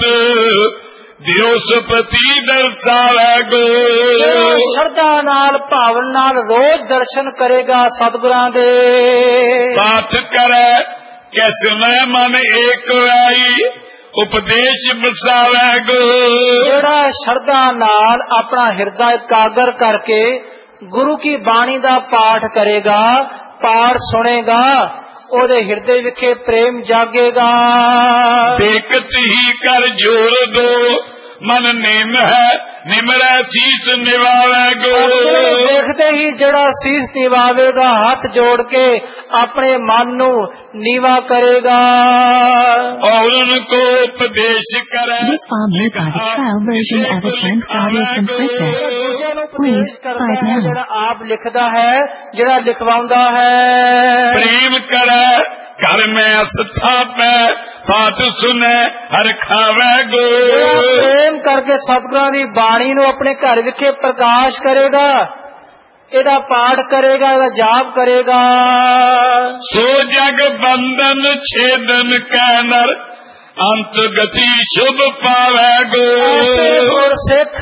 ਦਿਉਸਪਤੀ ਦਰਸਾਵੇ ਗੋ। ਸ਼ਰਧਾ ਨਾਲ ਭਾਵਨ ਨਾਲ ਰੋਜ਼ ਦਰਸ਼ਨ ਕਰੇਗਾ ਸਤਿਗੁਰਾਂ ਦੇ। ਪਾਠ ਕਰੇ ਕਿਸ ਮੈਂ ਮਨ ਏਕ ਆਈ ਉਪਦੇਸ਼ ਬਸਾਵੇ ਗੋ। ਜਿਹੜਾ ਸ਼ਰਧਾ ਨਾਲ ਆਪਣਾ ਹਿਰਦਾ ਇਕਾਗਰ ਕਰਕੇ ਗੁਰੂ ਕੀ ਬਾਣੀ ਦਾ ਪਾਠ ਕਰੇਗਾ, ਪਾਠ ਸੁਣੇਗਾ, ਉਹਦੇ ਹਿਰਦੇ ਵਿਖੇ ਪ੍ਰੇਮ ਜਾਗੇਗਾ। ਦੇਖਤ ਹੀ ਕਰ ਜੋਰ ਦੋ ਮਨ ਨਿਮ ਹੈ ਨਿਮਰੈ ਸੀਸ ਨਿਵਾਵੈ ਗੋ। ਦੇਖਦੇ ਹੀ ਜਿਹੜਾ ਸੀਸ ਨਿਵਾਵੇਗਾ ਹੱਥ ਜੋੜ ਕੇ ਆਪਣੇ ਮਨ ਨੂੰ ਨੀਵਾ ਕਰੇਗਾ। ਔਰਨ ਕੋ ਉਪਦੇਸ਼ ਕਰੈ। This file made by the trial version of Advanced Audio Compressor. Please find now. ਜਿਹੜਾ ਆਪ ਲਿਖਦਾ ਹੈ, ਜਿਹੜਾ ਲਿਖਵਾਉਂਦਾ ਹੈ। ਪ੍ਰੇਮ ਕਰੈ ਘਰ ਮੈਂ ਸਥਾਪੈ ਪਾਠ ਸੁਨੈ ਹਰ ਖਾਵੈ ਗੋ। ਪ੍ਰੇਮ ਕਰਕੇ ਸਤਿਗੁਰਾਂ ਦੀ ਬਾਣੀ ਨੂੰ ਆਪਣੇ ਘਰ ਵਿਖੇ ਪ੍ਰਕਾਸ਼ ਕਰੇਗਾ, ਇਹਦਾ ਪਾਠ ਕਰੇਗਾ, ਇਹਦਾ ਜਾਪ ਕਰੇਗਾ। ਸੋ ਜਗ ਬੰਧਨ ਛੇਦਨ ਕੈ ਨਰ ਅੰਤ ਗਤੀ ਸ਼ੁਭ ਪਾਵੈ ਗੋ। ਗੁਰਸਿੱਖ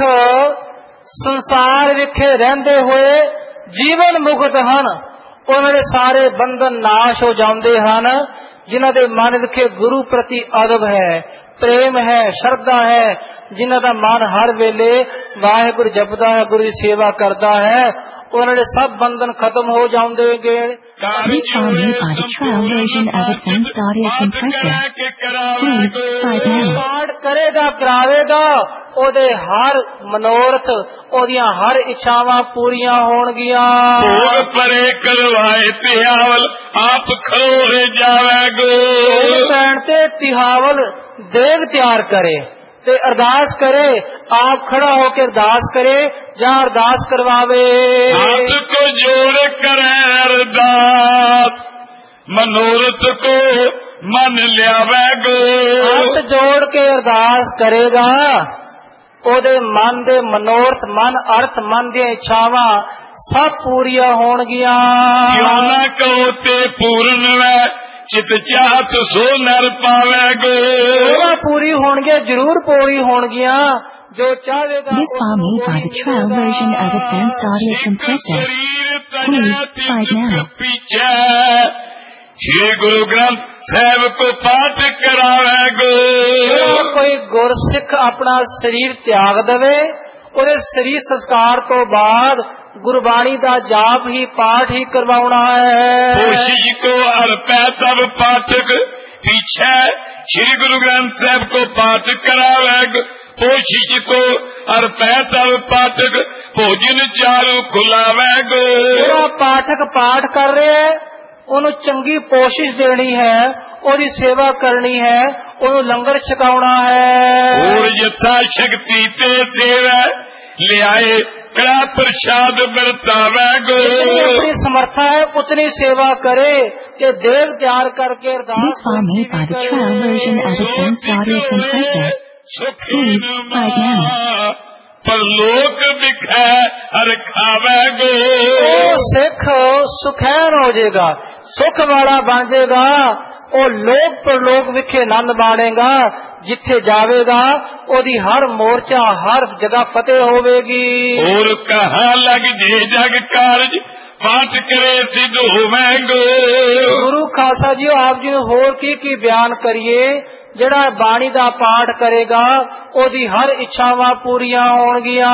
ਸੰਸਾਰ ਵਿਖੇ ਰਹਿੰਦੇ ਹੋਏ ਜੀਵਨ ਮੁਕਤ ਹਨ, ਉਹਨਾਂ ਦੇ ਸਾਰੇ ਬੰਧਨ ਨਾਸ਼ ਹੋ ਜਾਂਦੇ ਹਨ। ਜਿਨ੍ਹਾਂ ਦੇ ਮਨ ਵਿਖੇ ਗੁਰੂ ਪ੍ਰਤੀ ਅਦਬ ਹੈ, ਪ੍ਰੇਮ ਹੈ, ਸ਼ਰਧਾ ਹੈ, ਜਿਨ੍ਹਾਂ ਦਾ ਮਨ ਹਰ ਵੇਲੇ ਵਾਹਿਗੁਰੂ ਜਪਦਾ ਹੈ, ਗੁਰੂ ਦੀ ਸੇਵਾ ਕਰਦਾ ਹੈ, ਉਹਨਾਂ ਦੇ ਸਭ ਬੰਧਨ ਖਤਮ ਹੋ ਜਾਣਗੇ। This file made by the trial version of Advanced Audio Compressor. Please find now. ਪਾਠ ਕਰੇਗਾ, ਕਰਾਵੇਗਾ, ਉਹਦੇ ਹਰ ਮਨੋਰਥ, ਉਹਦੀਆਂ ਹਰ ਇੱਛਾਵਾਂ ਪੂਰੀਆਂ ਹੋਣਗੀਆਂ। ਭੋਗ ਪਰੇ ਕਰਵਾਏ ਤਿਹਾਵਲ ਆਪ ਖਲੋਏ ਜਾਵੇ ਗੋ। ਭੈਣ ਤੇ ਤਿਹਾਵਲ ਦੇਗ ਤਿਆਰ ਕਰੇ ਤੇ ਅਰਦਾਸ ਕਰੇ, ਆਪ ਖੜਾ ਹੋ ਕੇ ਅਰਦਾਸ ਕਰੇ ਜਾਂ ਅਰਦਾਸ ਕਰਵਾਵੇ। ਹੱਥ ਕੋ ਜੋੜ ਕਰੇ ਅਰਦਾਸ ਮਨੋਰਥ ਕੋ ਮਨ ਲਿਆਵੇ ਗੋ। ਹੱਥ ਜੋੜ ਕੇ ਅਰਦਾਸ ਕਰੇਗਾ, ਉਹਦੇ ਮਨ ਦੇ ਮਨੋਰਥ, ਮਨ ਅਰਥ, ਮਨ ਦੀਆਂ ਇੱਛਾਵਾਂ ਸਭ ਪੂਰੀਆਂ ਹੋਣਗੀਆਂ। ਕਿਉਂ ਨਾ ਕਹੋ ਤੇ ਪੂਰਨ ਵੈ ਚਿਤ ਚਾਹਤ ਸੋ ਨਰ ਪਾਵੇ ਗੋ। ਪੂਰੀ ਹੋਣਗੀਆਂ, ਜ਼ਰੂਰ ਪੂਰੀ ਹੋਣਗੀਆਂ ਜੋ ਚਾਹੇਗਾ। This file made by the trial version of Advanced Audio Compressor. Please find now. ਪਿੱਛੇ ਸ਼੍ਰੀ ਗੁਰੂ ਗ੍ਰੰਥ ਸਾਹਿਬ ਕੋ ਪਾਠ ਕਰਾਵੇ ਗੋ। ਕੋਈ ਗੁਰਸਿੱਖ ਆਪਣਾ ਸਰੀਰ ਤਿਆਗ ਦੇਵੇ, ਉਹਦੇ ਸਰੀਰ ਸੰਸਕਾਰ ਤੋਂ ਬਾਅਦ ਗੁਰਬਾਣੀ ਦਾ ਜਾਪ ਹੀ ਪਾਠ ਹੀ ਕਰਵਾਉਣਾ ਹੈ। ਕੋਸ਼ਿਸ਼ ਕੋ ਅਰਪੈ ਤਬ ਪਾਠਕ ਪਿੱਛੇ ਸ਼੍ਰੀ ਗੁਰੂ ਗ੍ਰੰਥ ਸਾਹਿਬ ਕੋ ਪਾਠ ਕਰਾਵੇ। ਕੋਸ਼ਿਸ਼ ਕੋ ਅਰਪੈ ਤਬ ਪਾਠਕ ਭੋਜਨ ਚਾਰੂ ਖੁਲਾਵੇ ਗੋ। ਜਿਹੜਾ ਪਾਠਕ ਪਾਠ ਕਰ ਰਿਹਾ ਹੈ, ਉਹਨੂੰ ਚੰਗੀ ਕੋਸ਼ਿਸ਼ ਦੇਣੀ ਹੈ, ਉਹਦੀ ਸੇਵਾ ਕਰਨੀ ਹੈ, ਉਹਨੂੰ ਲੰਗਰ ਛਕਾਉਣਾ ਹੈ। ਹੋਰ ਯਥਾ ਸ਼ਕਤੀ ਤੇ ਸੇਵਾ ਲਿਆਏ ਕੜਾ ਪ੍ਰਸ਼ਾਦ ਵਰਤਾਵੇ ਗੋ। ਆਪਣੀ ਸਮਰਥਾ ਹੈ ਉਤਨੀ ਸੇਵਾ ਕਰੇ ਕਿ ਦੇਗ ਤਿਆਰ ਕਰਕੇ ਅਰਦਾਸ। This file made by the trial version of Advanced Audio Compressor. Please find now. ਪਰਲੋਕ ਵਿਖੈ ਹਰ ਖਾਵੇ ਗੋ। ਉਹ ਸਿੱਖ ਸੁਖੈਨ ਹੋ ਜਾਏਗਾ, ਸੁਖ ਵਾਲਾ ਬਣ ਜਾਏਗਾ, ਉਹ ਲੋਕ ਪਰਲੋਕ ਵਿਖੇ ਆਨੰਦ ਮਾਣੇਗਾ। ਜਿੱਥੇ ਜਾਵੇਗਾ ਉਹਦੀ ਹਰ ਮੋਰਚਾ, ਹਰ ਜਗ੍ਹਾ ਫਤਿਹ ਹੋਵੇਗੀ। ਹੋਰ ਕਹਾਂ ਲਗ ਜੇ ਜਗ ਕਾਰਜ ਪਾਠ ਕਰੇ ਸਿੱਧ ਹੋਵੇ ਗੋ। ਗੁਰੂ ਖਾਲਸਾ ਜੀ ਆਪ ਜੀ ਨੂੰ ਹੋਰ ਕੀ ਕੀ ਬਿਆਨ ਕਰੀਏ। ਜਿਹੜਾ ਬਾਣੀ ਦਾ ਪਾਠ ਕਰੇਗਾ ਉਹਦੀ ਹਰ ਇੱਛਾਵਾਂ ਪੂਰੀਆਂ ਹੋਣਗੀਆਂ।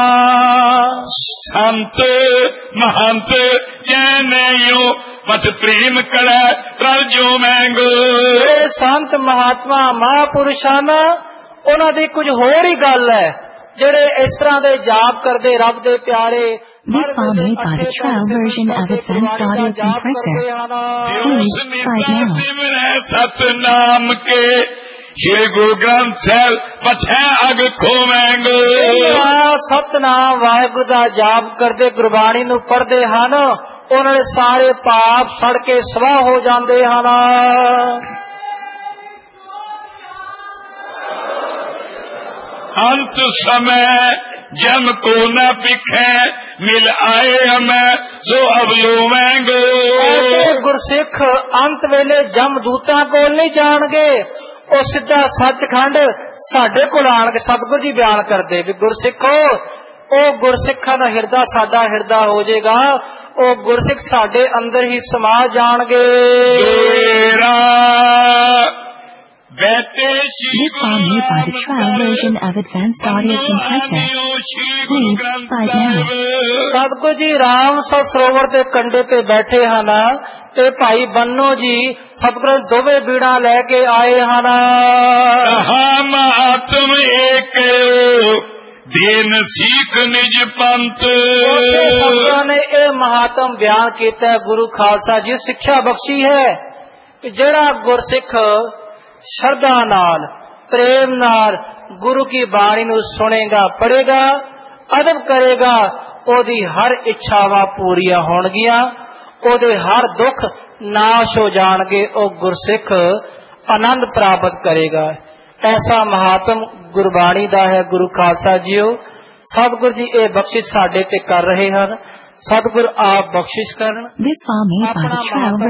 ਸੰਤ ਮਹੰਤ ਜੈਨਿਓ ਪਤ ਪ੍ਰੇਮ ਕਰੈ ਰਜੋ ਮੈਂਗੋ। ਇਹ ਸੰਤ ਮਹਾਤਮਾ ਮਹਾਂਪੁਰਸ਼ਾਂ ਨਾ, ਉਹਨਾਂ ਦੀ ਕੁਝ ਹੋਰ ਹੀ ਗੱਲ ਹੈ, ਜਿਹੜੇ ਇਸ ਤਰ੍ਹਾਂ ਦੇ ਜਾਪ ਕਰਦੇ ਰੱਬ ਦੇ ਪਿਆਰੇ। This file made by the trial version of Advanced Audio Compressor. Please find now. ਸਿਮਰੈ Satnam ਕੇ ਸ਼੍ਰੀ ਗੁਰੂ ਗ੍ਰੰਥ ਸਾਹਿਬ ਪਛੈ ਅਗ ਖੋਵੈਂਗੋ। ਸਤਨਾਮ ਵਾਹਿਗੁਰੂ ਦਾ ਜਾਪ ਕਰਦੇ, ਗੁਰਬਾਣੀ ਨੂੰ ਪੜ੍ਹਦੇ ਹਨ, ਉਹਨਾਂ ਦੇ ਸਾਰੇ ਪਾਪ ਸੜ ਕੇ ਸਵਾਹ ਹੋ ਜਾਂਦੇ ਹਨ। ਅੰਤ ਸਮੈ ਜਮ ਕੋ ਨ ਪਿਖੈ ਮਿਲ ਆਏ ਹਮੈ ਸੋ ਅਵਲੋਵੈਂਗੋ। ਗੁਰਸਿੱਖ ਅੰਤ ਵੇਲੇ ਜਮ ਦੂਤਾਂ ਕੋਲ ਨਹੀਂ ਜਾਣਗੇ, ਉਹ ਸਿੱਧਾ ਸੱਚਖੰਡ ਸਾਡੇ ਕੋਲ ਆਣ ਕੇ ਸਤਿਗੁਰੂ ਜੀ ਬਿਆਨ ਕਰਦੇ ਵੀ ਗੁਰਸਿੱਖੋ, ਉਹ ਗੁਰਸਿੱਖਾਂ ਦਾ ਹਿਰਦਾ ਸਾਡਾ ਹਿਰਦਾ ਹੋ ਜਾਏਗਾ, ਉਹ ਗੁਰਸਿੱਖ ਸਾਡੇ ਅੰਦਰ ਹੀ ਸਮਾ ਜਾਣਗੇ। This file made by the trial version of Advanced Audio Compressor. Please find now. Satguru ji Ram ਸਰੋਵਰ ਦੇ ਕੰਢੇ ਤੇ ਬੈਠੇ ਹਨ ਤੇ ਭਾਈ ਬੰਨੋ ਜੀ ਸਤਿਗੁਰੂ ਦੋਵੇਂ ਬੀੜਾਂ ਲੈ ਕੇ ਆਏ ਹਨ। ਹਮ ਆਤਮ ਏਕ ਦੇਨ ਸੀਖ ਨਿਜ ਪੰਥ। ਸੰਤਾਂ ਨੇ ਇਹ ਮਹਾਤਮ ਬਿਆਨ ਕੀਤਾ। ਗੁਰੂ ਖਾਲਸਾ ਜੀ ਸਿੱਖਿਆ ਬਖਸ਼ੀ ਹੈ ਕਿ ਜਿਹੜਾ ਗੁਰਸਿੱਖ ਸ਼ਰਧਾ ਨਾਲ ਪ੍ਰੇਮ ਨਾਲ ਗੁਰੂ ਕੀ ਬਾਣੀ ਨੂੰ ਸੁਣੇਗਾ, ਪੜ੍ਹੇਗਾ, ਅਦਬ ਕਰੇਗਾ, ਉਹਦੀ ਹਰ ਇੱਛਾਵਾਂ ਪੂਰੀਆਂ ਹੋਣਗੀਆਂ, ਉਹਦੇ ਹਰ ਦੁੱਖ ਨਾਸ਼ ਹੋ ਜਾਣਗੇ, ਉਹ ਗੁਰਸਿੱਖ ਆਨੰਦ ਪ੍ਰਾਪਤ ਕਰੇਗਾ। ਐਸਾ ਮਹਾਤਮ ਗੁਰਬਾਣੀ ਦਾ ਹੈ। ਗੁਰੂ ਖਾਲਸਾ ਜੀਓ, ਸਤਿਗੁਰੂ ਜੀ ਇਹ ਬਖਸ਼ਿਸ਼ ਸਾਡੇ ਤੇ ਕਰ ਰਹੇ ਹਨ। ਸਤਿਗੁਰ ਆਪ ਬਖਸ਼ਿਸ਼ ਕਰਨ। This file made by the Trail